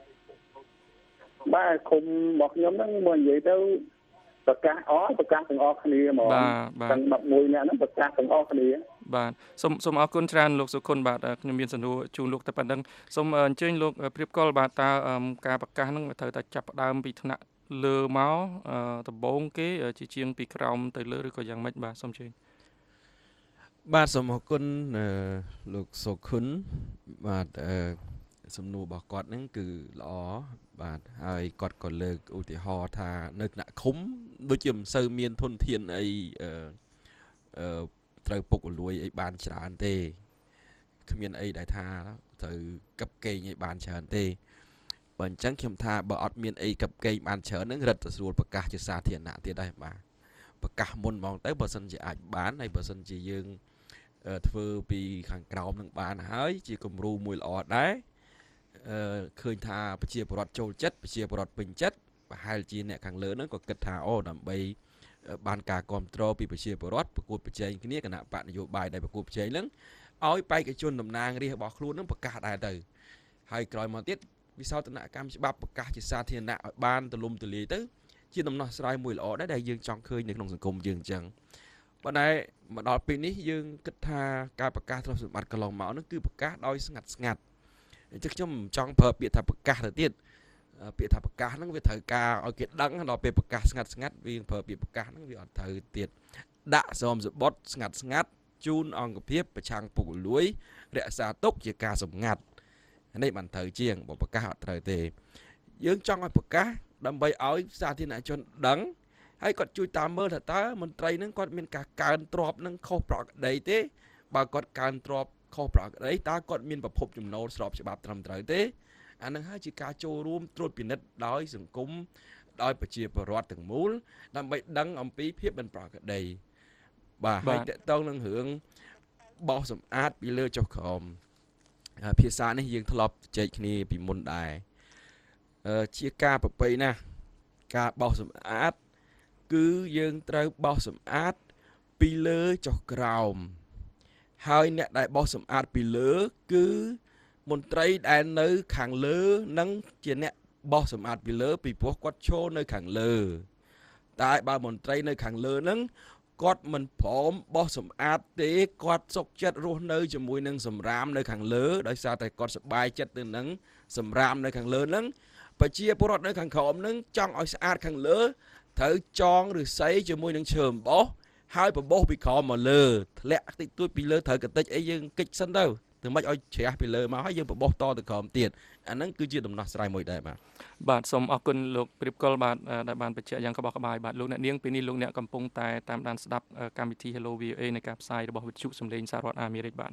Speaker 17: បាទឃុំរបស់ខ្ញុំហ្នឹងមកនិយាយទៅប្រកាសអស់ប្រកាសទាំងអស់គ្នាហ្មងទាំងដប់មួយនាក់ហ្នឹងប្រកាសទាំងអស់គ្នា
Speaker 15: បាទសូមសូមអរគុណច្រើនលោកសុខុនបាទខ្ញុំមានសំណួរជូនលោកតែប៉ុណ្្នឹងសូមអញ្ជើញលោកព្រៀបកុលបាទតើការប្រកាសហ្នឹងត្រូវតែចាប់ផ្ដើមពីថ្នាក់លើមកដំបូងគេជាជាងពីក្រោមទៅលើឬក៏យ៉ាងម៉េចបាទសូមអញ្ជើញ
Speaker 16: បាទសូមអរគុណលោកសុខុនបាទសំណួររបស់គាត់ហ្នឹងគឺល្អបាទហើយគាត់ក៏លើកឧទាហរណ៍ថានៅថ្នាក់ឃុំដូចជាមិនសូវមានធនធានអីអឺអឺត្រូវពុកអលួយអីបានច្រើនទេគ្មានអីដែលថាត្រូវកັບកេងអីបានច្រើនទេបើអញ្ចឹងខ្ញុំថាបើអត់មានអីកັບកេងបានច្រើនហ្នឹងរឹតតែស្រួលប្រកាសជាសាធារណៈទៀតដែរបាទប្រកាសមុនហ្មងទៅបើសិនជាអាចបានហើយបើសិនជាយើងធ្វើពីខាងក្រោមនឹងបានហើយជាគំរូមួយល្អដែរអឺឃើញថាប្រជាពលរដ្ឋចូលចិត្តប្រជាពលរដ្ឋពេញចិត្តប្រហែលជាអ្នកខាងលើហ្នឹងក៏គិតថាអូដើម្បីបានការគ្រប់គ្រងពីប្រជាពលរដ្ឋប្រកួតប្រជែងគ្នាគណៈបកនយោបាយដែលប្រកួតប្រជែងហ្នឹងឲ្យបេក្ខជនតំណាងរាស្ត្ររបស់ខ្លួនហ្នឹងប្រកាសដែរទៅហើយក្រោយមកទៀតវិសោធនកម្មច្បាប់ប្រកាសជាសាធារណៈឲ្យបានទូលំទូលាយទៅជាដំណោះស្រាយមួយល្អដែរដែលយើងចង់ឃើញនៅក្នុងសង្គមយើងអញ្ចឹងប៉ុន្តែមកដល់ពេលនេះយើងគិតថាការប្រកាសទ្រព្យសម្បត្តិកន្លងមកហ្នឹងគឺប្រកាសដោយស្ងាត់ស្ងាត់អញ្ចឹងខ្ញុំចង់ប្រើពាក្យថាប្រកាសទៅទៀតពាក្យថាប្រកាសហ្នឹងវាត្រូវការឲ្យគេដឹងដល់ពេលប្រកាសស្ងាត់ស្ងាត់វាប្រើពាក្យប្រកាសហ្នឹងវាអត់ត្រូវទៀតដាក់សមសបុតស្ងាត់ស្ងាត់ជូនអង្គភាពប្រឆាំងពុកលួយរក្សាទុកជាការសម្ងាត់នេះបានត្រូវជាងបើប្រកាសអត់ត្រូវទេយើងចង់ឲ្យប្រកាសដើម្បីឲ្យសាធារណជនដឹងហើយគាត់ជួយតាមមើលថាតើមន្ត្រីហ្នឹងគាត់មានការកើនទ្រព្យហ្នឹងខុសប្រក្រតីទេបើគាត់កើនទ្រព្យខុសប្រក្រតីតើគាត់មានប្រភពចំណូលស្របច្បាប់ត្រឹមត្រូវទេអានឹងហើយជាការចូលរួមត្រួតពិនិត្យដោយសង្គមដោយប្រជាពលរដ្ឋទាំងមូលដើម្បីដឹងអំពីភាពមិនប្រក្រតីបាទហើយតកតងនឹងរឿងបោសសម្អាតពីលើចុះក្រោមភាសានេះយើងធ្លាប់ជែកគ្នាពីមុនដែរជាការប្រពៃណាស់ការបោសសម្អាតគឺយើងត្រូវបោសសម្អាតពីលើចុះក្រោមហើយអ្នកដែលបោសសម្អាតពីលើគឺមន្ត្រីដែលនៅខាងលើនឹងជាអ្នកបោសសម្អាតពីលើពីព្រោះគាត់ឈរនៅខាងលើតែបើមន្ត្រីនៅខាងលើនឹងគាត់មិនព្រមបោសសម្អាតទេគាត់សុខចិត្តរស់នៅជាមួយនឹងសម្រាមនៅខាងលើដោយសារតែគាត់សប្បាយចិត្តទៅនឹងសម្រាមនៅខាងលើនឹងប្រជាពលរដ្ឋនៅខាងក្រោមនឹងចង់ឲ្យស្អាតខាងលើត្រូវចងឬស័យជាមួយនឹងឈើអំបោះហើយបបោះពីក្រោមមកលើធ្លាក់តិចតួចពីលើត្រូវកតិចអីយើងគិចសិនទៅធ្វើម៉េចឲ្យជ្រះពីលើមកហើយយើងបបោះតទៅក្រោមទៀតអាហ្នឹងគឺជាដំណោះស្រាយមួយដែរបាទ
Speaker 15: បាទសូមអរគុណលោកព្រៀបកុលបាទដែលបានបញ្ជាក់យ៉ាងក្បោះក្បាយបាទលោកអ្នកនាងពេលនេះលោកអ្នកកំពុងតែតាមដានស្ដាប់កម្មវិធី Hello វី អូ អេ នៃការផ្សាយរបស់វិទ្យុសំឡេងសហរដ្ឋអាមេរិកបាទ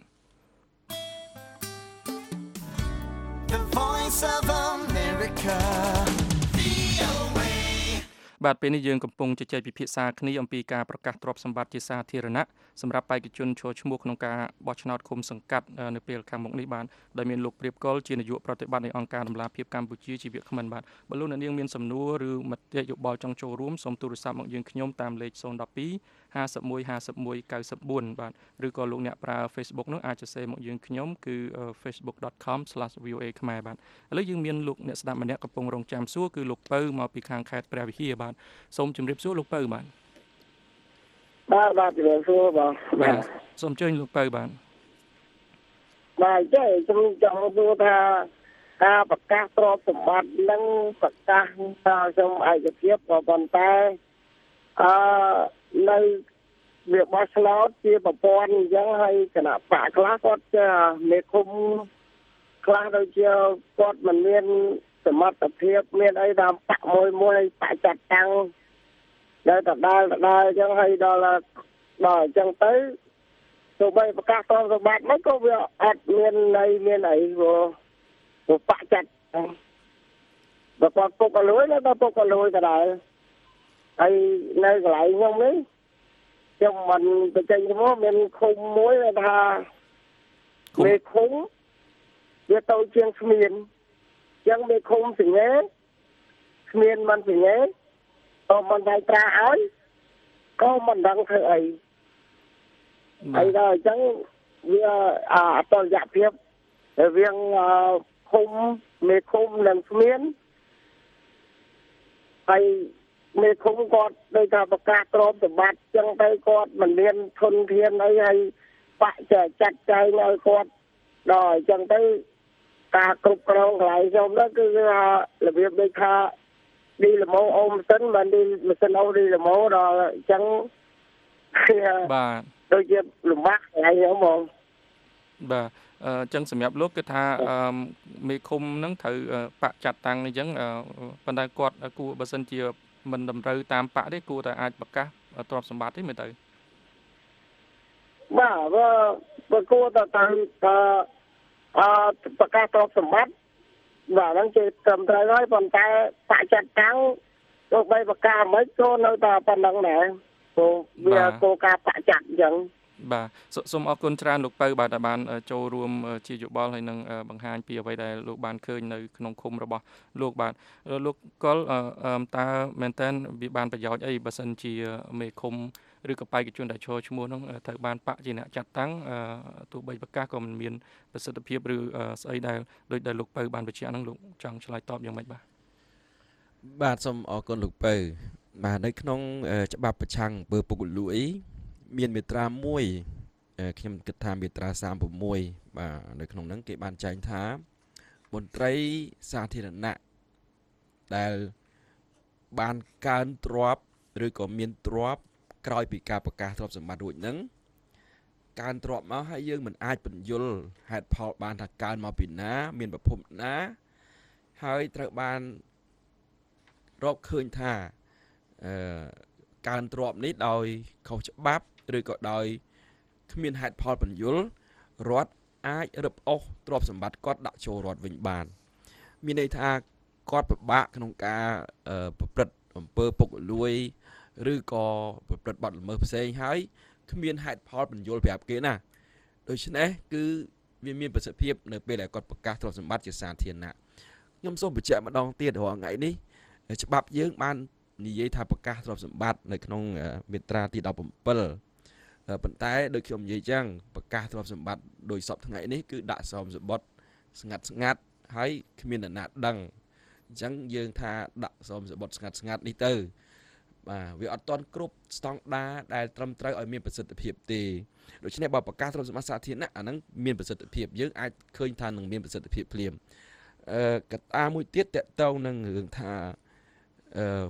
Speaker 2: The Voice of America
Speaker 15: បាទពេលនេះយើងកំពុងជជែកពិភាក្សាគ្នាអំពីការប្រកាសទ្រព្យសម្បត្តិជាសាធារណៈសម្រាប់បេក្ខជនចូលឈ្មោះក្នុងការបោះឆ្នោតឃុំសង្កាត់នៅពេលខាងមុខនេះបាទដែលមានលោកព្រៀបកុលជានាយកប្រតិបត្តិនៃអង្គការដំឡាភិបកម្ពុជាជាវាគ្មិនបាទបើលោកអ្នកនាងមានសំណួរឬមតិយោបល់ចង់ចូលរួមសូមទូរស័ព្ទមកយើងខ្ញុំតាមលេខศูนย์ หนึ่ง สอง ห้า หนึ่ง หนึ่ง ห้า หนึ่ง หนึ่ง เก้า สี่បាទឬក៏លោកអ្នកប្រើ Facebook នោះអាចសរសេរមកយើងខ្ញុំគឺ facebook dot com slash v o a ខ្មែរបាទឥឡូវយើងមានលោកអ្នកស្ដាប់ម្នាក់កំពុងរងចាំសួរគឺលោកពៅមកពីខាងខេត្តព្រះវិហារបាទសូមជម្រាបសួរលោកពៅបាទ
Speaker 18: បាទបាទជម្រាបសួរបង
Speaker 15: បាទសូមអញ្ជើញលោកពៅបាទ
Speaker 18: បាទចេះខ្ញុំចង់សួរថាការប្រកាសទ្រព្យសម្បត្តិនិងប្រកាសថាសូមឯកភាពក៏ប៉ុន្តែអឺនៅវាបោះឆ្នោតជាប្រព័ន្ធអញ្ចឹងហើយគណៈបកខ្លះគាត់ជាមេឃុំខ្លះដូចជាគាត់មិនមានសមត្ថភាពមានអីតាមបកមួយមួយបកចាត់តាំងនៅដដែលដដែលអញ្ចឹងហើយដល់ដល់អញ្ចឹងទៅទោះបីប្រកាសទ្រព្យសម្បត្តិមិនក៏វាអត់មានន័យមានអីព្រោះព្រោះបកចាត់បើគាត់ពុកក៏លួយដល់ពុកក៏លួយដដែលហើយនៅកន្លែងខ្ញុំនេះខ្ញុំមិនទៅចេញមកមានឃុំមួយថាមេឃុំវាទៅជាងស្មៀនអញ្ចឹងមេឃុំសញ្ញេស្មៀនមិនសញ្ញេក៏មិនឲ្យត្រាឲ្យក៏មិនដឹងធ្វើអីហើយដល់អញ្ចឹងវាអតរយៈភាពរវាងឃុំមេឃុំនិងស្មៀនហើយមេឃុំគាត់ដោយថាប្រកាសទ្រព្យសម្បត្តិចឹងទៅគាត់មិនមានធនធានអីហើយបាក់ចាចាត់ចែងឲ្យគាត់ដល់អញ្ចឹងទៅការគ្រប់គ្រងកន្លែងខ្ញុំនោះគឺរបៀបដូចថាឌីឡម៉ូអូម៉ាស៊ីនមិនឌីម៉ាស៊ីនអូឌីឡម៉ូដល់អញ្ចឹង
Speaker 15: បាទ
Speaker 18: ដូចជាលំបាកកន្លែងខ្ញុំហ្មង
Speaker 15: បាទអញ្ចឹងសម្រាប់លោកគឺថាមេឃុំហ្នឹងត្រូវបកចាត់តាំងអញ្ចឹងប៉ុន្តែគាត់គួរបើសិនជាមិនតម្រូវតាមបកទេគួរតែអាចប្រកាសទ្រព្យសម្បត្តិទេមើលទៅ
Speaker 18: បាទបើគួរតែតាមអឺប្រកាសទ្រព្យសម្បត្តិបាទហ្នឹងជាត្រឹមត្រូវហើយប៉ុន្តែបកចាត់តាំងទោះបីប្រកាសមិនក៏នៅតែប៉ុណ្្នឹងដែរព្រោះវាគោលការណ៍បកចាត់អញ្ចឹង
Speaker 15: បាទសូមអរគុណច្រើនលោកពៅបាទដែលបានចូលរួមជាយោបល់ហើយនឹងបង្ហាញពីអ្វីដែលលោកបានឃើញនៅក្នុងឃុំរបស់លោកបាទលោកកុលតើមែនតើវាបានប្រយោជន៍អីបើសិនជាមេឃុំឬក៏បេក្ខជនដែលចូលឈ្មោះនោះត្រូវបានបកជាអ្នកចាត់តាំងទោះបីប្រកាសក៏មិនមានប្រសិទ្ធភាពឬស្អីដែលដូចដែលលោកពៅបានបញ្ជាក់ហ្នឹងលោកចង់ឆ្លើយតបយ៉ាងម៉េចបាទ
Speaker 16: បាទសូមអរគុណលោកពៅបាទនៅក្នុងច្បាប់ប្រឆាំងអំពើពុករលួយមានមាត្រាមួយខ្ញុំគិតថាមាត្រាសាមសិបsáuបាទនៅក្នុងហ្នឹងគេបានចែងថាមន្ត្រីសាធារណៈដែលបានកើនទ្រព្យឬក៏មានទ្រព្យក្រោយពីការប្រកាសទ្រព្យសម្បត្តិរួចហ្នឹងកើនទ្រព្យមកហើយយើងមិនអាចបញ្យល់ហេតុផលបានថាកើនមកពីណាមានប្រភពណាហើយត្រូវបានរកឃើញថាអឺកើនទ្រព្យនេះដោយខុសច្បាប់ឬក៏ដោយគ្មានហេតុផលបញ្យល់រដ្ឋអាចរឹបអូសទ្រព្យសម្បត្តិគាត់ដាក់ចូលរដ្ឋវិញបានមានន័យថាគាត់ពិបាកក្នុងការប្រព្រឹត្តអំពើពុករលួយឬក៏ប្រព្រឹត្តបទល្មើសផ្សេងហើយគ្មានហេតុផលបញ្យល់ប្រាប់គេណាដូច្នេះគឺវាមានប្រសិទ្ធភាពនៅពេលដែលគាត់ប្រកាសទ្រព្យសម្បត្តិជាសាធារណៈខ្ញុំសូមបញ្ជាក់ម្ដងទៀតរាល់ថ្ងៃនេះច្បាប់យើងបាននិយាយថាប្រកាសទ្រព្យសម្បត្តិនៅក្នុងមាត្រាទីដប់bảyប៉ុន្តែដូចខ្ញុំនិយាយចឹងប្រកាសទ្រព្យសម្បត្តិដោយសពថ្ងៃនេះគឺដាក់សមសបុតស្ងាត់ស្ងាត់ហើយគ្មានអ្នកណាដឹងអញ្ចឹងយើងថាដាក់សមសបុតស្ងាត់ស្ងាត់នេះទៅបាទវាអត់ទាន់គ្រប់ស្តង់ដារដែលត្រឹមត្រូវឲ្យមានប្រសិទ្ធភាពទេដូច្នេះបើប្រកាសទ្រព្យសម្បត្តិសាធារណៈអាហ្នឹងមានប្រសិទ្ធភាពយើងអាចឃើញថានឹងមានប្រសិទ្ធភាពភ្លាមអឺកត្តាមួយទៀតតកតងនឹងរឿងថាអឺប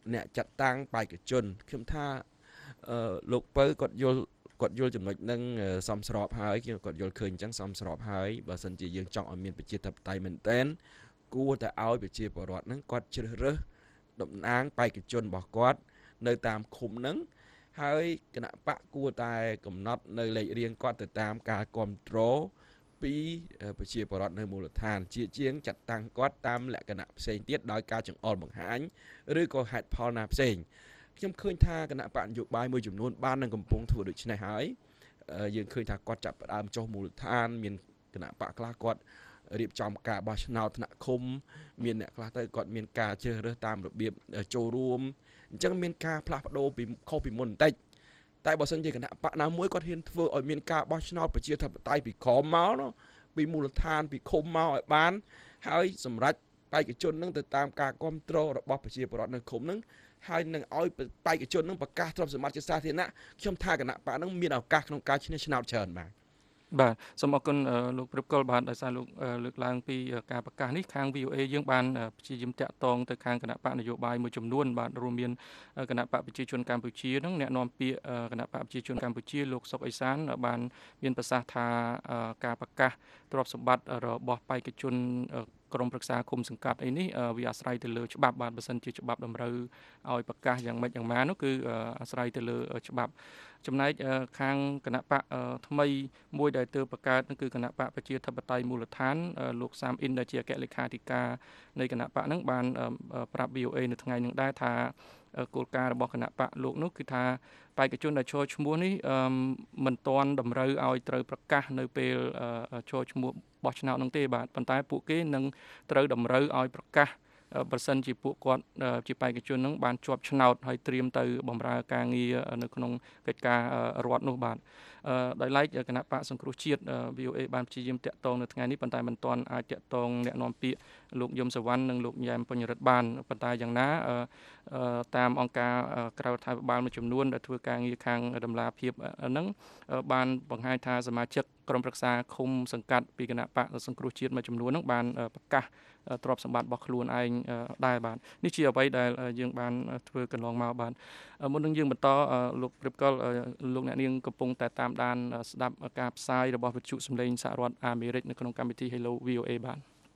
Speaker 16: អ្នកចាត់តាំងបេក្ខជនខ្ញុំថាអឺលោកពៅគាត់យល់គាត់យល់ចំណុចហ្នឹងសមស្របហើយគាត់យល់ឃើញអញ្ចឹងសមស្របហើយបើសិនជាយើងចង់ឲ្យមានប្រជាធិបតេយ្យមែនទែនគួរតែឲ្យប្រជាពលរដ្ឋហ្នឹងគាត់ជ្រើសរើសតំណាងបេក្ខជនរបស់គាត់នៅតាមឃុំហ្នឹងហើយគណៈបកគួរតែកំណត់នៅលេខរៀងគាត់ទៅតាមការគ្រប់គ្រងពីប្រជាពលរដ្ឋនៅមូលដ្ឋានជាជាងចាត់តាំងគាត់តាមលក្ខណៈផ្សេងទៀតដោយការចង្អុលបង្ហាញឬក៏ហេតុផលណាផ្សេងខ្ញុំឃើញថាគណៈបកនយោបាយមួយចំនួនបាននឹងកំពុងធ្វើដូច្នេះហើយយើងឃើញថាគាត់ចាប់ផ្ដើមចុះមូលដ្ឋានមានគណៈបកខ្លះគាត់រៀបចំការបោះឆ្នោតថ្នាក់ឃុំមានអ្នកខ្លះទៅគាត់មានការជ្រើសរើសតាមរបៀបចូលរួមអញ្ចឹងមានការផ្លាស់ប្ដូរពីខុសពីមុនបន្តិចតែបើសិនជាគណៈបកណាមួយគាត់ហ៊ានធ្វើឲ្យមានការបោះឆ្នោតប្រជាធិបតេយ្យពីក្រមមកពីមូលដ្ឋានពីឃុំមកឲ្យបានហើយសម្រាប់បេក្ខជននឹងទៅតាមការគ្រប់គ្រងរបស់ប្រជាពលរដ្ឋនៅឃុំនឹងហើយនឹងឲ្យបេក្ខជននឹងប្រកាសទ្រព្យសម្បត្តិជាសាធារណៈខ្ញុំថាគណៈបកនឹងមានឱកាសក្នុងការឈ្នះឆ្នោតច្រើនបាទ
Speaker 15: បាទសូមអរគុណលោកព្រឹបកុលបាទដោយសារលោកលើកឡើងពីការប្រកាសនេះខាង វី អូ អេ យើងបានព្យាយាមតាក់ទងទៅខាងគណៈបកនយោបាយមួយចំនួនបាទរួមមានគណៈបកប្រជាជនកម្ពុជានឹងអ្នកនាំពាក្យគណៈបកប្រជាជនកម្ពុជាលោកសុកអេសានបានមានប្រសាសន៍ថាការប្រកាសទ្រព្យសម្បត្តិរបស់បេក្ខជនក្រុមប្រឹក្សាគុំសង្កាត់អីនេះវាអាស្រ័យទៅលើច្បាប់បាទបើសិនជាច្បាប់តម្រូវឲ្យប្រកាសយ៉ាងម៉េចយ៉ាងម៉ានោះគឺអាស្រ័យទៅលើច្បាប់ចំណែកខាងគណៈបកថ្មីមួយដែលទើបបង្កើតនោះគឺគណៈបកប្រជាធិបតេយ្យមូលដ្ឋានលោកសាមអ៊ីនដែលជាអគ្គលេខាធិការនៃគណៈបកហ្នឹងបានប្រាប់ វី អូ អេ នៅថ្ងៃនេះដែរថាគោលការណ៍របស់គណៈបកលោកនោះគឺថាបេក្ខជនដែលចូលឈ្មោះនេះមិនទាន់តម្រូវឲ្យត្រូវប្រកាសនៅពេលចូលឈ្មោះបោះឆ្នោតនោះទេបាទប៉ុន្តែពួកគេនឹងត្រូវតម្រូវឲ្យប្រកាសប្រសិនជាពួកគាត់ជាបេក្ខជននឹងបានជាប់ឆ្នោតហើយត្រៀមទៅបម្រើការងារនៅក្នុងកិច្ចការរដ្ឋនោះបាទដោយឡែកគណៈបកសង្គ្រោះជាតិ វី អូ អេ បានព្យាយាមតាក់ទងនៅថ្ងៃនេះប៉ុន្តែមិនទាន់អាចតាក់ទងអ្នកនាំពាក្យលោកយមសវណ្ណនិងលោកញ៉ែមបញ្ញរិទ្ធបានប៉ុន្តែយ៉ាងណាតាមអង្គការក្រៅរដ្ឋាភិបាលមួយចំនួនដែលធ្វើការងារខាងដំណាភិបហ្នឹងបានបង្ហាញថាសមាជិកក្រុមប្រឹក្សាឃុំសង្កាត់ពីគណៈបកសង្គ្រោះជាតិមួយចំនួនហ្នឹងបានប្រកាសទ្រព្យសម្បត្តិរបស់ខ្លួនឯងដែរបាទនេះជាអ្វីដែលយើងបានធ្វើកន្លងមកបាទមុននឹងយើងបន្តលោកព្រឹបកុលលោកអ្នកនាងកំពុងតែតាមដានស្ដាប់ការផ្សាយរបស់វិទ្យុសំឡេងសហរដ្ឋអាមេរិកនៅក្នុងកម្មវិធី Hello វី អូ អេ បាទ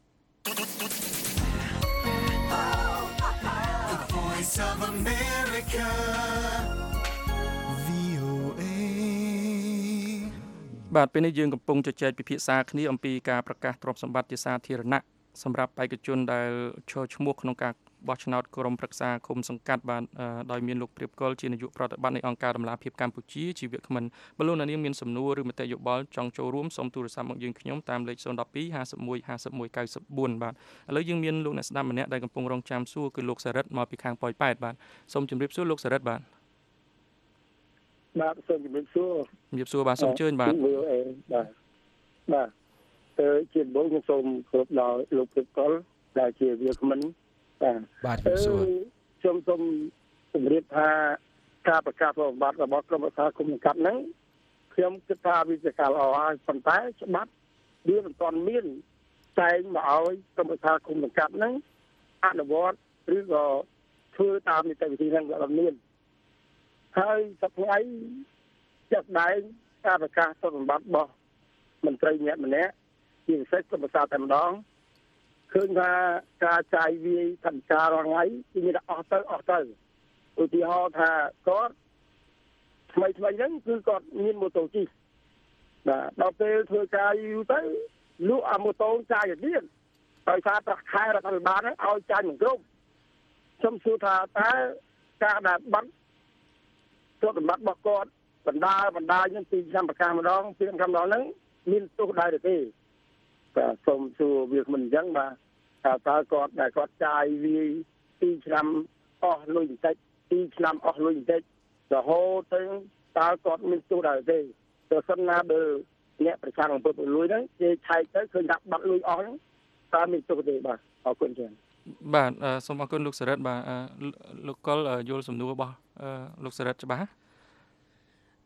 Speaker 2: The Voice of America វី អូ អេ
Speaker 15: បាទពេលនេះយើងកំពុងជជែកពិភាក្សាគ្នាអំពីការប្រកាសទ្រព្យសម្បត្តិជាសាធារណៈសម្រាប់បេក្ខជនដែលចូលឈ្មោះក្នុងការបោះឆ្នោតក្រុមប្រឹក្សាឃុំសង្កាត់បានដោយមានលោកព្រៀបកុលជានាយកប្រតិបត្តិនៃអង្គការដំណាភិបកម្ពុជាជីវៈគ្មិនបើលោកអ្នកនាងមានសំណួរឬមតិយោបល់ចង់ចូលរួមសូមទូរស័ព្ទមកយើងខ្ញុំតាមលេខศูนย์ หนึ่ง สอง ห้า ศูนย์ หนึ่ง ห้า ศูนย์ หนึ่ง เก้า ศูนย์ สี่បាទឥឡូវយើងមានលោកអ្នកស្ដាប់ម្នាក់ដែលកំពុងរងចាំសួរគឺលោកសរិទ្ធមកពីខាងប៉ោយប៉ែតបាទសូមជម្រាបសួរលោកសរិទ្ធបាទ
Speaker 18: បាទសូមជម្រាបសួរ
Speaker 15: ជម្រាបសួរបាទសូមអញ្ជើញបាទ
Speaker 18: បាទបាទទៅជាដំបូងខ្ញុំសូមគោរពដល់លោកព្រៀបកុលដែលជាវាគ្មិនបាទ
Speaker 16: បាទជំរាបសួរ
Speaker 18: ខ្ញុំសូមជម្រាបថាការប្រកាសប្រវត្តិរបស់ក្រុមប្រឹក្សាគុំសង្កាត់ហ្នឹងខ្ញុំគិតថាវាជាការល្អហើយប៉ុន្តែច្បាប់វាមិនទាន់មានចែងមកឲ្យក្រុមប្រឹក្សាគុំសង្កាត់ហ្នឹងអនុវត្តឬក៏ធ្វើតាមនីតិវិធីហ្នឹងវាអត់មានហើយសប្តាហ៍ចាត់ដែងការប្រកាសទ្រព្យសម្បត្តិរបស់មន្ត្រីម្នាក់ម្នាក់ជាពិសេសក្រុមប្រឹក្សាតែម្ដងឃើញថាការចាយវាយថវិការាល់ថ្ងៃគឺមានតែអស់ទៅអស់ទៅឧទាហរណ៍ថាគាត់ថ្មីថ្មីហ្នឹងគឺគាត់មានម៉ូតូជិះបាទដល់ពេលធ្វើការយូរទៅលក់អាម៉ូតូចាយទៀតដោយសារតែខែរដ្ឋាភិបាលហ្នឹងឲ្យចាយមិនគ្រប់ខ្ញុំសួរថាតើការដែលបាត់ទ្រព្យសម្បត្តិរបស់គាត់បណ្ដាបណ្ដាខ្ញុំពីឆ្នាំប្រកាសម្ដងពីឆ្នាំម្ដងហ្នឹងមានទោសដែរទេបាទសូមសួរវាមិនអញ្ចឹងបាទថាតើគាត់ដែលគាត់ចាយវាយពីឆ្នាំអស់លុយបន្តិចពីឆ្នាំអស់លុយបន្តិចរហូតទៅតើគាត់មានទោសដែរទេបើសិនណាបើអ្នកប្រឆាំងអំពើពុករលួយហ្នឹងគេឆែកទៅឃើញថាបាត់លុយអស់ហ្នឹងតើមានទោសទេបាទអរគុណច្រើន
Speaker 15: បាទសូមអរគុណលោកសរិទ្ធបាទលោកកុលយល់សំណួររបស់លោកសរិទ្ធច្បាស់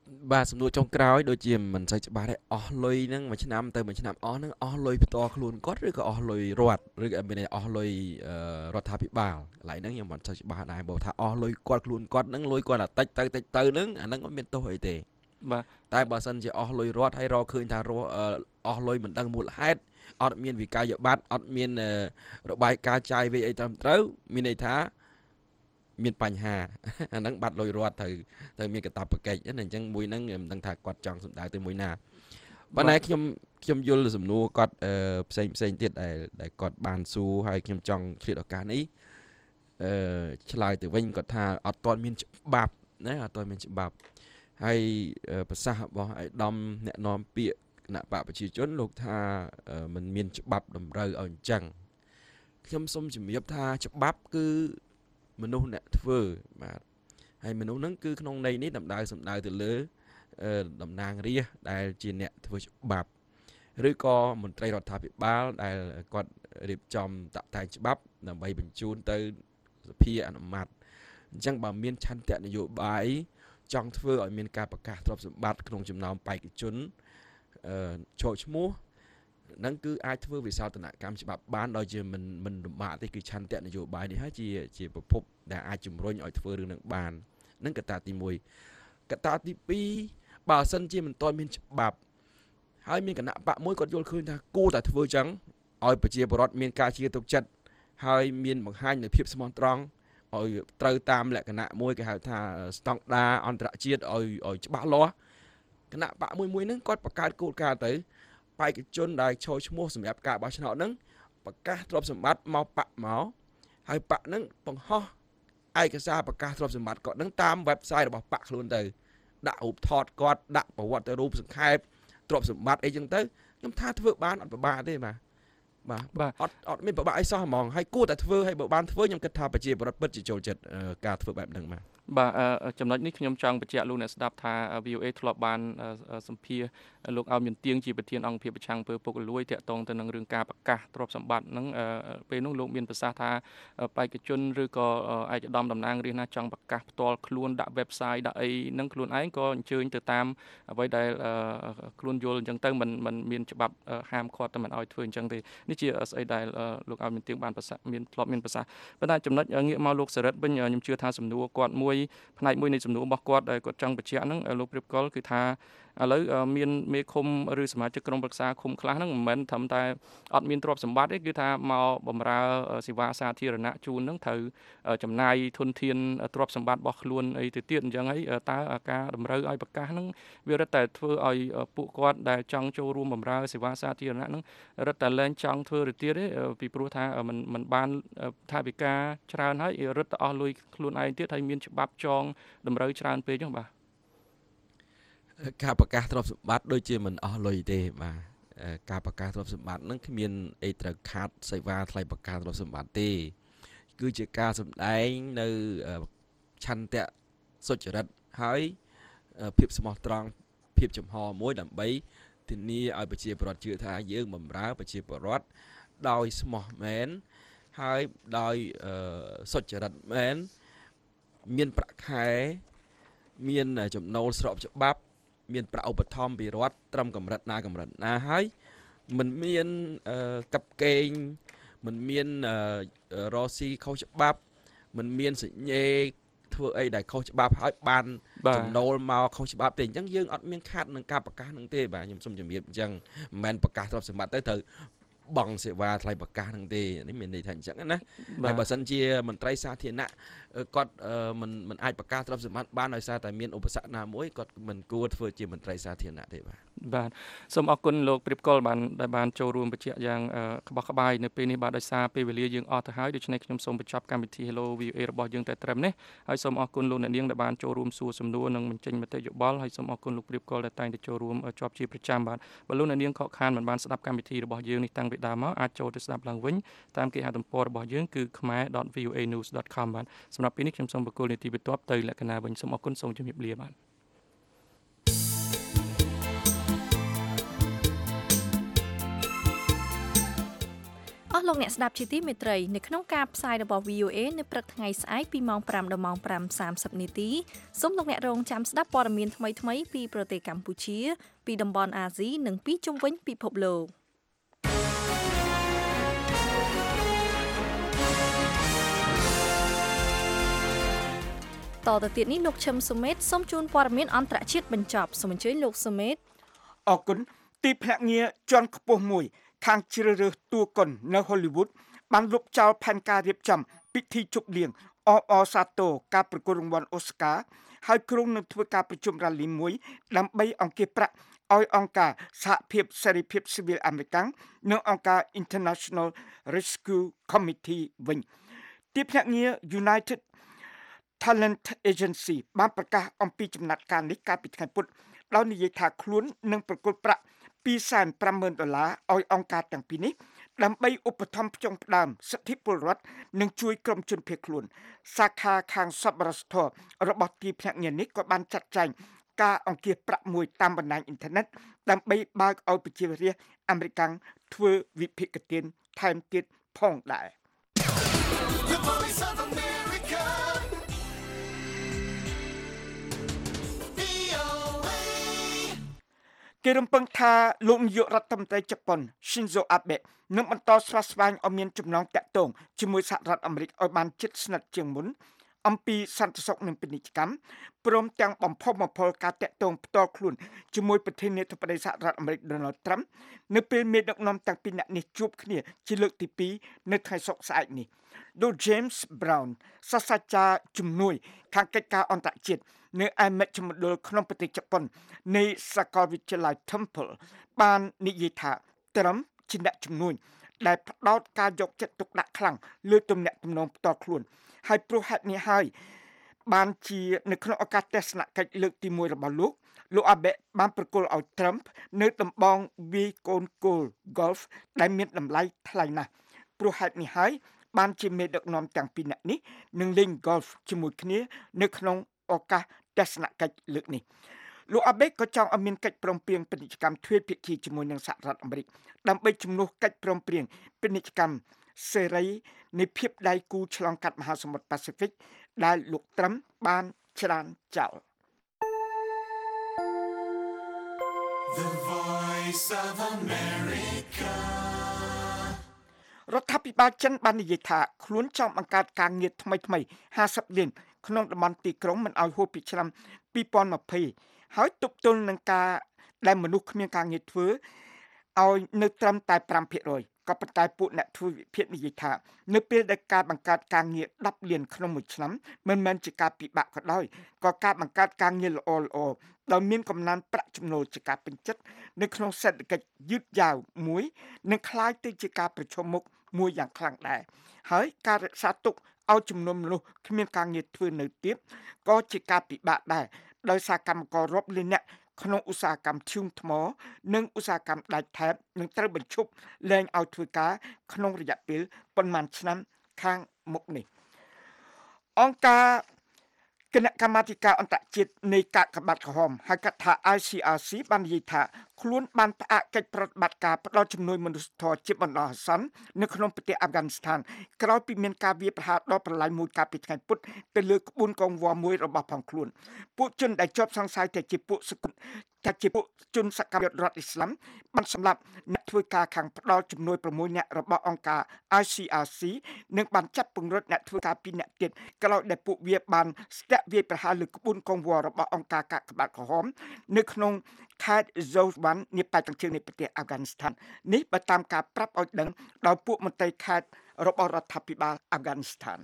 Speaker 16: បាទសំណួរចុងក្រោយដូចជាមិនសូវច្បាស់ដែរអស់លុយហ្នឹងមួយឆ្នាំទៅមួយឆ្នាំអស់ហ្នឹងអស់លុយផ្ទាល់ខ្លួនគាត់ឬក៏អស់លុយរដ្ឋឬក៏មានអស់លុយរដ្ឋាភិបាលកន្លែងហ្នឹងខ្ញុំមិនសូវច្បាស់ដែរបើថាអស់លុយគាត់ខ្លួនគាត់ហ្នឹងលុយគាត់តែតិចទៅតិចទៅហ្នឹងអាហ្នឹងអត់មានទោសអីទេ
Speaker 15: បាទ
Speaker 16: តែបើសិនជាអស់លុយរដ្ឋហើយរកឃើញថាអស់លុយមិនដឹងមូលហេតុអត់មានវិក័យប័ត្រអត់មានរបាយការណ៍ចាយវាអីត្រឹមត្រូវមានន័យថាមានបញ្ហាអាហ្នឹងបាត់លុយរដ្ឋទៅទៅមានកាតព្វកិច្ចណាអញ្ចឹងមួយហ្នឹងខ្ញុំមិនដឹងថាគាត់ចង់សំដៅទៅមួយណាប៉ុន្តែខ្ញុំខ្ញុំយល់សំណួរគាត់ផ្សេងផ្សេងទៀតដែលដែលគាត់បានសួរហើយខ្ញុំចង់ឆ្លៀតឱកាសនេះអឺឆ្លើយទៅវិញគាត់ថាអត់ទាន់មានច្បាប់ណាអត់ទាន់មានច្បាប់ហើយប្រសាសន៍របស់ឯកឧត្តមអ្នកនាំពាក្យគណៈបកប្រជាជនលោកថាมันមានច្បាប់តម្រូវឲ្យអញ្ចឹងខ្ញុំសូមជំរាបថាច្បាប់គឺមនុស្សអ្នកធ្វើបាទហើយមនុស្សហ្នឹងគឺក្នុងន័យនេះដំដៅសំដៅទៅលើតំណាងរាស្ត្រដែលជាអ្នកធ្វើច្បាប់ឬក៏មន្ត្រីរដ្ឋាភិបាលដែលគាត់រៀបចំតាក់តែងច្បាប់ដើម្បីបញ្ជូនទៅសភាអនុម័តអញ្ចឹងបើមានឆន្ទៈនយោបាយចង់ធ្វើឲ្យមានការប្រកាសទ្រព្យសម្បត្តិក្នុងចំណោមបេក្ខជនអឺចូលឈ្មោះហ្នឹងគឺអាចធ្វើវិសោធនកម្មច្បាប់បានដោយជាមិនមិនលំបាកទេគឺឆន្ទៈនយោបាយនេះហើយជាជាប្រភពដែលអាចជំរុញឲ្យធ្វើរឿងហ្នឹងបានហ្នឹងកត្តាទីមួយកត្តាទីពីរបើសិនជាមិនទាន់មានច្បាប់ហើយមានគណៈបកមួយគាត់យល់ឃើញថាគួរតែធ្វើចឹងឲ្យប្រជាពលរដ្ឋមានការជឿទុកចិត្តហើយមានបង្ហាញនូវភាពស្មោះត្រង់ឲ្យត្រូវតាមលក្ខណៈមួយគេហៅថាស្តង់ដារអន្តរជាតិឲ្យឲ្យច្បាស់លាស់គណៈបកមួយមួយហ្នឹងគាត់បង្កើតគោលការណ៍ទៅបេក្ខជនដែលចូលឈ្មោះសម្រាប់ការបោះឆ្នោតហ្នឹងប្រកាសទ្រព្យសម្បត្តិមកបកមកហើយបកហ្នឹងបង្ហោះឯកសារប្រកាសទ្រព្យសម្បត្តិគាត់ហ្នឹងតាម website របស់បកខ្លួនទៅដាក់រូបថតគាត់ដាក់ប្រវត្តិរូបសង្ខេបទ្រព្យសម្បត្តិអីចឹងទៅខ្ញុំថាធ្វើបានអត់ពិបាកទេបាទបាទអត់អត់មានពិបាកអីសោះហ្មងហើយគួរតែធ្វើហើយបើបានធ្វើខ្ញុំគិតថាប្រជាពលរដ្ឋពិតជាចូលចិត្តការធ្វើបែបហ្នឹងបាទ
Speaker 15: បាទចំណុចនេះខ្ញុំចង់បញ្ជាក់លោកអ្នកស្ដាប់ថា វី អូ អេ ធ្លាប់បានសម្ភាសលោកអោមយន្តទៀងជាប្រធានអង្គភិបប្រឆាំងអំពើពុករលួយតាក់ទងទៅនឹងរឿងការប្រកាសទ្រព្យសម្បត្តិហ្នឹងពេលនោះលោកមានប្រសាសន៍ថាបេក្ខជនឬក៏ឯកឧត្តមតំណាងរាស្ត្រណាចង់ប្រកាសផ្ទាល់ខ្លួនដាក់ website ដាក់អីហ្នឹងខ្លួនឯងក៏អញ្ជើញទៅតាមអ្វីដែលខ្លួនយល់អញ្ចឹងទៅมันมันមានច្បាប់ហាមឃាត់តែមិនឲ្យធ្វើអញ្ចឹងទេនេះជាស្អីដែលលោកអោមយន្តទៀងបានប្រសាសន៍មានធ្លាប់មានប្រសាសន៍ប៉ុន្តែចំណុចងាកមកលោកសរិទ្ធវិញខ្ញុំជឿថាសំណួរគាត់មួយផ្នែកមួយនៃសំណួររបស់គាត់ដែលគាត់ចង់បញ្ជាក់ហ្នឹងលោកព្រៀបកុលគឺថាឥឡូវមានមេឃុំឬសមាជិកក្រុមប្រឹក្សាឃុំខ្លះហ្នឹងមិនមែនត្រឹមតែអត់មានទ្រព្យសម្បត្តិទេគឺថាមកបម្រើសេវាសាធារណៈជូនហ្នឹងត្រូវចំណាយធនធានទ្រព្យសម្បត្តិរបស់ខ្លួនអីទៅទៀតអញ្ចឹងហើយតើការតម្រូវឲ្យប្រកាសហ្នឹងវារឹតតែធ្វើឲ្យពួកគាត់ដែលចង់ចូលរួមបម្រើសេវាសាធារណៈហ្នឹងរឹតតែលែងចង់ធ្វើទៅទៀតទេពីព្រោះថាมันมันបានថាវិការច្រើនហើយរឹតតែអស់លុយខ្លួនឯងទៀតហើយមានច្បាប់ចងតម្រូវច្រើនពេកចឹងបាទ
Speaker 16: ការប្រកាសទ្រព្យសម្បត្តិដូចជាមិនអស់លុយទេបាទការប្រកាសទ្រព្យសម្បត្តិហ្នឹងគ្មានអីត្រូវខាតសេវាថ្លៃប្រកាសទ្រព្យសម្បត្តិទេគឺជាការសម្ដែងនៅឆន្ទៈសុចរិតហើយភាពស្មោះត្រង់ភាពចំហមួយដើម្បីធានាឲ្យប្រជាពលរដ្ឋជឿថាយើងបម្រើប្រជាពលរដ្ឋដោយស្មោះមែនហើយដោយសុចរិតមែនមានប្រាក់ខែមានចំណូលស្របច្បាប់មានប្រាក់ឧបត្ថម្ភពីរដ្ឋត្រឹមកម្រិតណាកម្រិតណាហើយមិនមានកាប់កេងមិនមានរស់ស៊ីខុសច្បាប់មិនមានសញ្ញេធ្វើអីដែលខុសច្បាប់ហើយបានចំណូលមកខុសច្បាប់ទេអញ្ចឹងយើងអត់មានខាតនឹងការប្រកាសនឹងទេបាទខ្ញុំសូមជម្រាបអញ្ចឹងមិនមែនប្រកាសទ្រព្យសម្បត្តិទៅត្រូវបង់សេវាថ្លៃប្រកាសនឹងទេនេះមានន័យថាអញ្ចឹងណាហើយបើសិនជាមន្ត្រីសាធារណៈគាត់មិនមិនអាចប្រកាសទ្រព្យសម្បត្តិបានដោយសារតែមានឧបសគ្គណាមួយគាត់មិនគួរធ្វើជាមន្ត្រីសាធារណៈទេបាទ
Speaker 15: បាទសូមអរគុណលោកព្រៀបកុលបានដែលបានចូលរួមបញ្ជាក់យ៉ាងក្បោះក្បាយនៅពេលនេះបាទដោយសារពេលវេលាយើងអស់ទៅហើយដូច្នេះខ្ញុំសូមបញ្ចប់កម្មវិធី Hello វី អូ អេ របស់យើងតែត្រឹមនេះហើយសូមអរគុណលោកអ្នកនាងដែលបានចូលរួមសួរសំណួរនិងបញ្ចេញមតិយោបល់ហើយសូមអរគុណលោកព្រៀបកុលដែលតែងតែចូលរួមជាប់ជាប្រចាំបាទបើលោកអ្នកនាងខកខានមិនបានស្ដាប់កម្មវិធីរបស់យើងនេះតាំងពីដើមមកអាចចូលទៅស្ដាប់ឡើងវិញតាមគេហទំព័ររបស់យើងគឺ khmer dot v o a news dot com បាទសម្រាប់ពេលនេះខ្ញុំសូមបកគលនីតិបន្ទាប់ទៅលក្ខណៈវិញសូមអរគុណសូមជម្រាបលាបាទ
Speaker 3: អអស់លោកអ្នកស្ដាប់ជាទីមេត្រីនៅក្នុងការផ្សាយរបស់ វី អូ អេ នៅព្រឹកថ្ងៃស្អែកពីម៉ោងfiveដល់ម៉ោងfiveសាមសិបនាទីសូមលោកអ្នករងចាំស្ដាប់ព័ត៌មានថ្មីៗពីប្រទេសកម្ពុជាពីតំបន់អាស៊ីនិងពីជុំវិញពិភពលោកតទៅទៀតនេះលោកឈឹមសុមេតសូមជូនព័ត៌មានអន្តរជាតិបញ្ចប់សូមអញ្ជើញលោកសុមេត
Speaker 4: អរគុណទីភ្នាក់ងារជាន់ខ្ពស់មួយខាងជ្រើសរើសតួកុននៅ Hollywood បានលុបចោលផែនការរៀបចំពិធីជប់លៀងអបអរសាទរការប្រគល់រង្វាន់ Oscar ហើយក្រុងនឹងធ្វើការប្រជុំរ៉ាលីមួយដើម្បីអង្គាសប្រាក់ឲ្យអង្គការសហភាពសេរីភាពស៊ីវិលអាមេរិកនិងអង្គការ International Rescue Committee វិញទីភ្នាក់ងារ United Talent Agency បានប្រកាសអំពីចំណាត់ការនេះកាលពីថ្ងៃពុធដោយនិយាយថាខ្លួននឹងប្រគល់ប្រាក់two hundred fifty thousandដុល្លារឲ្យអង្គការទាំងពីរនេះដើម្បីឧបត្ថម្ភផ្ចង់ផ្ដើមសិទ្ធិពលរដ្ឋនិងជួយក្រុមជនភៀសខ្លួនសាខាខាងសប្បុរសធម៌របស់ទីភ្នាក់ងារនេះក៏បានចាត់ចែងការអង្គាសប្រាក់មួយតាមបណ្ដាញអ៊ីនធឺណិតដើម្បីបើកឲ្យប្រជារាស្ត្រអាមេរិកធ្វើវិភាគទានថែមទៀតផងដែរគេរំពឹងថាលោកនាយករដ្ឋមន្ត្រីជប៉ុន Shinzo Abe នឹងបន្តស្វាស្វែងឲ្យមានចំណងតាក់ទងជាមួយសហរដ្ឋអាមេរិកឲ្យបានជិតស្និទ្ធជាងមុនអំពីសន្តិសុខនិងពាណិជ្ជកម្មព្រមទាំងបំផុសបំផុលការតាក់ទងផ្ទាល់ខ្លួនជាមួយប្រធានាធិបតីសហរដ្ឋអាមេរិក Donald Trump នៅពេលមេដឹកនាំទាំងពីរនាក់នេះជួបគ្នាជាលើកទីtwoនៅថ្ងៃសុក្រស្អែកនេះលោក James Brown សាស្ត្រាចារ្យជំនួយខាងកិច្ចការអន្តរជាតិនៅឯមជ្ឈមណ្ឌលក្នុងប្រទេសជប៉ុននៃសាកលវិទ្យាល័យ Temple បាននិយាយថាត្រឹមជាអ្នកជំនួយដែលផ្ដោតការយកចិត្តទុកដាក់ខ្លាំងលើទំនាក់ទំនងផ្ទាល់ខ្លួនហើយព្រោះហេតុនេះហើយបានជានៅក្នុងឱកាសទស្សនកិច្ចលើកទីoneរបស់លោកលោកអាបេបានប្រគល់ឲ្យ Trump នៅតំបងវាយកូនគោល golf ដែលមានតម្លៃថ្លៃណាស់ព្រោះហេតុនេះហើយបានជាមេដឹកនាំទាំងពីរនាក់នេះនឹងលេង golf ជាមួយគ្នានៅក្នុងឱកាសទស្សនកិច្ចលើកនេះលោកអាបេក៏ចង់ឲ្យមានកិច្ចព្រមព្រៀងពាណិជ្ជកម្មទ្វេភាគីជាមួយនឹងសហរដ្ឋអាមេរិកដើម្បីជំនួសកិច្ចព្រមព្រៀងពាណិជ្ជកម្មសេរីនៃភាពដៃគូឆ្លងកាត់មហាសមុទ្រប៉ាស៊ីហ្វិកដែលលោកត្រឹមបានច្រានចោល
Speaker 2: The Voice of America
Speaker 4: រដ្ឋាភិបាលចិនបាននិយាយថាខ្លួនចង់បង្កើតការងារថ្មីៗfiftyលានក្នុងតំបន់ទីក្រុងមិនឲ្យហួសពីឆ្នាំtwenty twentyហើយទប់ទល់នឹងការដែលមនុស្សគ្មានការងារធ្វើឲ្យនៅត្រឹមតែfive percentក៏ប៉ុន្តែពួកអ្នកធ្វើវិភាគនិយាយថានៅពេលដែលការបង្កើតការងារtenលានក្នុងមួយឆ្នាំមិនមែនជាការពិបាកក៏ដោយក៏ការបង្កើតការងារល្អៗដោយមានកំណើនប្រាក់ចំណូលជាការពេញចិត្តនៅក្នុងសេដ្ឋកិច្ចយឺតយ៉ាវមួយនឹងคล้ายទៅជាការប្រឈមមុខមួយយ៉ាងខ្លាំងដែរហើយការរក្សាទុកឲ្យចំនួនមនុស្សគ្មានការងារធ្វើនៅទៀតក៏ជាការពិបាកដែរដោយសារកម្មកររាប់លានអ្នកក្នុងឧស្សាហកម្មធ្យូងថ្មនិងឧស្សាហកម្មដែកថែបនឹងត្រូវបញ្ឈប់លែងឲ្យធ្វើការក្នុងរយៈពេលប៉ុន្មានឆ្នាំខាងមុខនេះអង្គការគណៈកម្មាធិការអន្តរជាតិនៃកាកបាទក្រហមហៅកាត់ថា I C R C បាននិយាយថាខ្លួនបានផ្អាកកិច្ចប្រតិបត្តិការផ្តល់ជំនួយមនុស្សធម៌ជាបណ្ដោះអាសន្ននៅក្នុងប្រទេសអាហ្វហ្គានីស្ថានក្រោយពីមានការវាយប្រហារដ៏ប្រឡាយមួយកាលពីថ្ងៃពុធទៅលើក្បួនកងវ៉ាមួយរបស់ផងខ្លួនពួកជនដែលជាប់សង្ស័យថាជាពួកថាជាពួកជនសកម្មរដ្ឋអ៊ីស្លាមបានសម្លាប់អ្នកធ្វើការខាងផ្តល់ជំនួយsixនាក់របស់អង្គការ I C R C និងបានចាប់ពង្រត់អ្នកធ្វើការtwoនាក់ទៀតក្រោយដែលពួកវាបានស្ទាក់វាយប្រហារលើក្បួនកងវ៉ារបស់អង្គការកាកបាទក្រហមនៅក្នុងខេត្ត Zowan នាប៉ែកខាងជើងនៃប្រទេសអាហ្វហ្គានីស្ថាននេះបើតាមការប្រាប់ឲ្យដឹងដោយពួកមន្ត្រីខេត្តរបស់រដ្ឋាភិបាលអាហ្វហ្គានីស្ថាន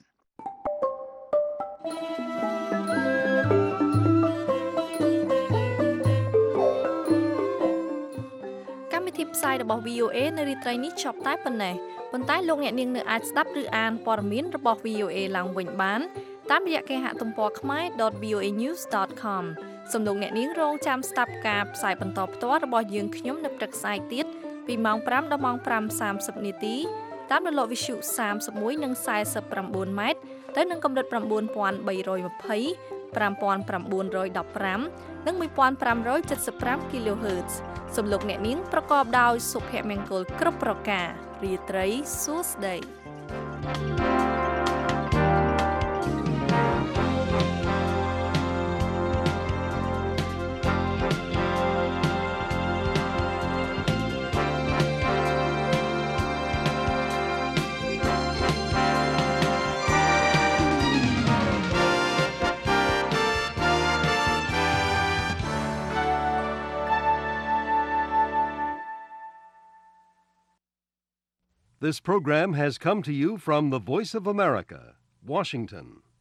Speaker 3: កម្មវិធីផ្សាយរបស់ V O A នៅរាត្រីនេះចប់តែប៉ុណ្ណេះប៉ុន្តែលោកអ្នកនាងនៅអាចស្ដាប់ឬអានព័ត៌មានរបស់ V O A ឡើងវិញបានតាមរយៈគេហទំព័រ khmae dot v o a news dot com សូមលោកអ្នកនាងរងចាំស្ដាប់ការផ្សាយបន្តផ្ទាល់របស់យើងខ្ញុំនៅព្រឹកស្អែកទៀតពីម៉ោងfiveដល់ម៉ោងfive thirtyនាទីតាមរលកវិទ្យុthirty-oneនិងforty-nineម៉ែត្រទៅនឹងកម្រិតnine thousand three hundred twenty five thousand nine hundred fifteenនិងfifteen seventy-five គីឡូហឺត សូមលោកអ្នកនាងប្រកបដោយសុភមង្គលគ្រប់ប្រការរាត្រីសួស្តី
Speaker 1: This program has come to you from the Voice of America, Washington.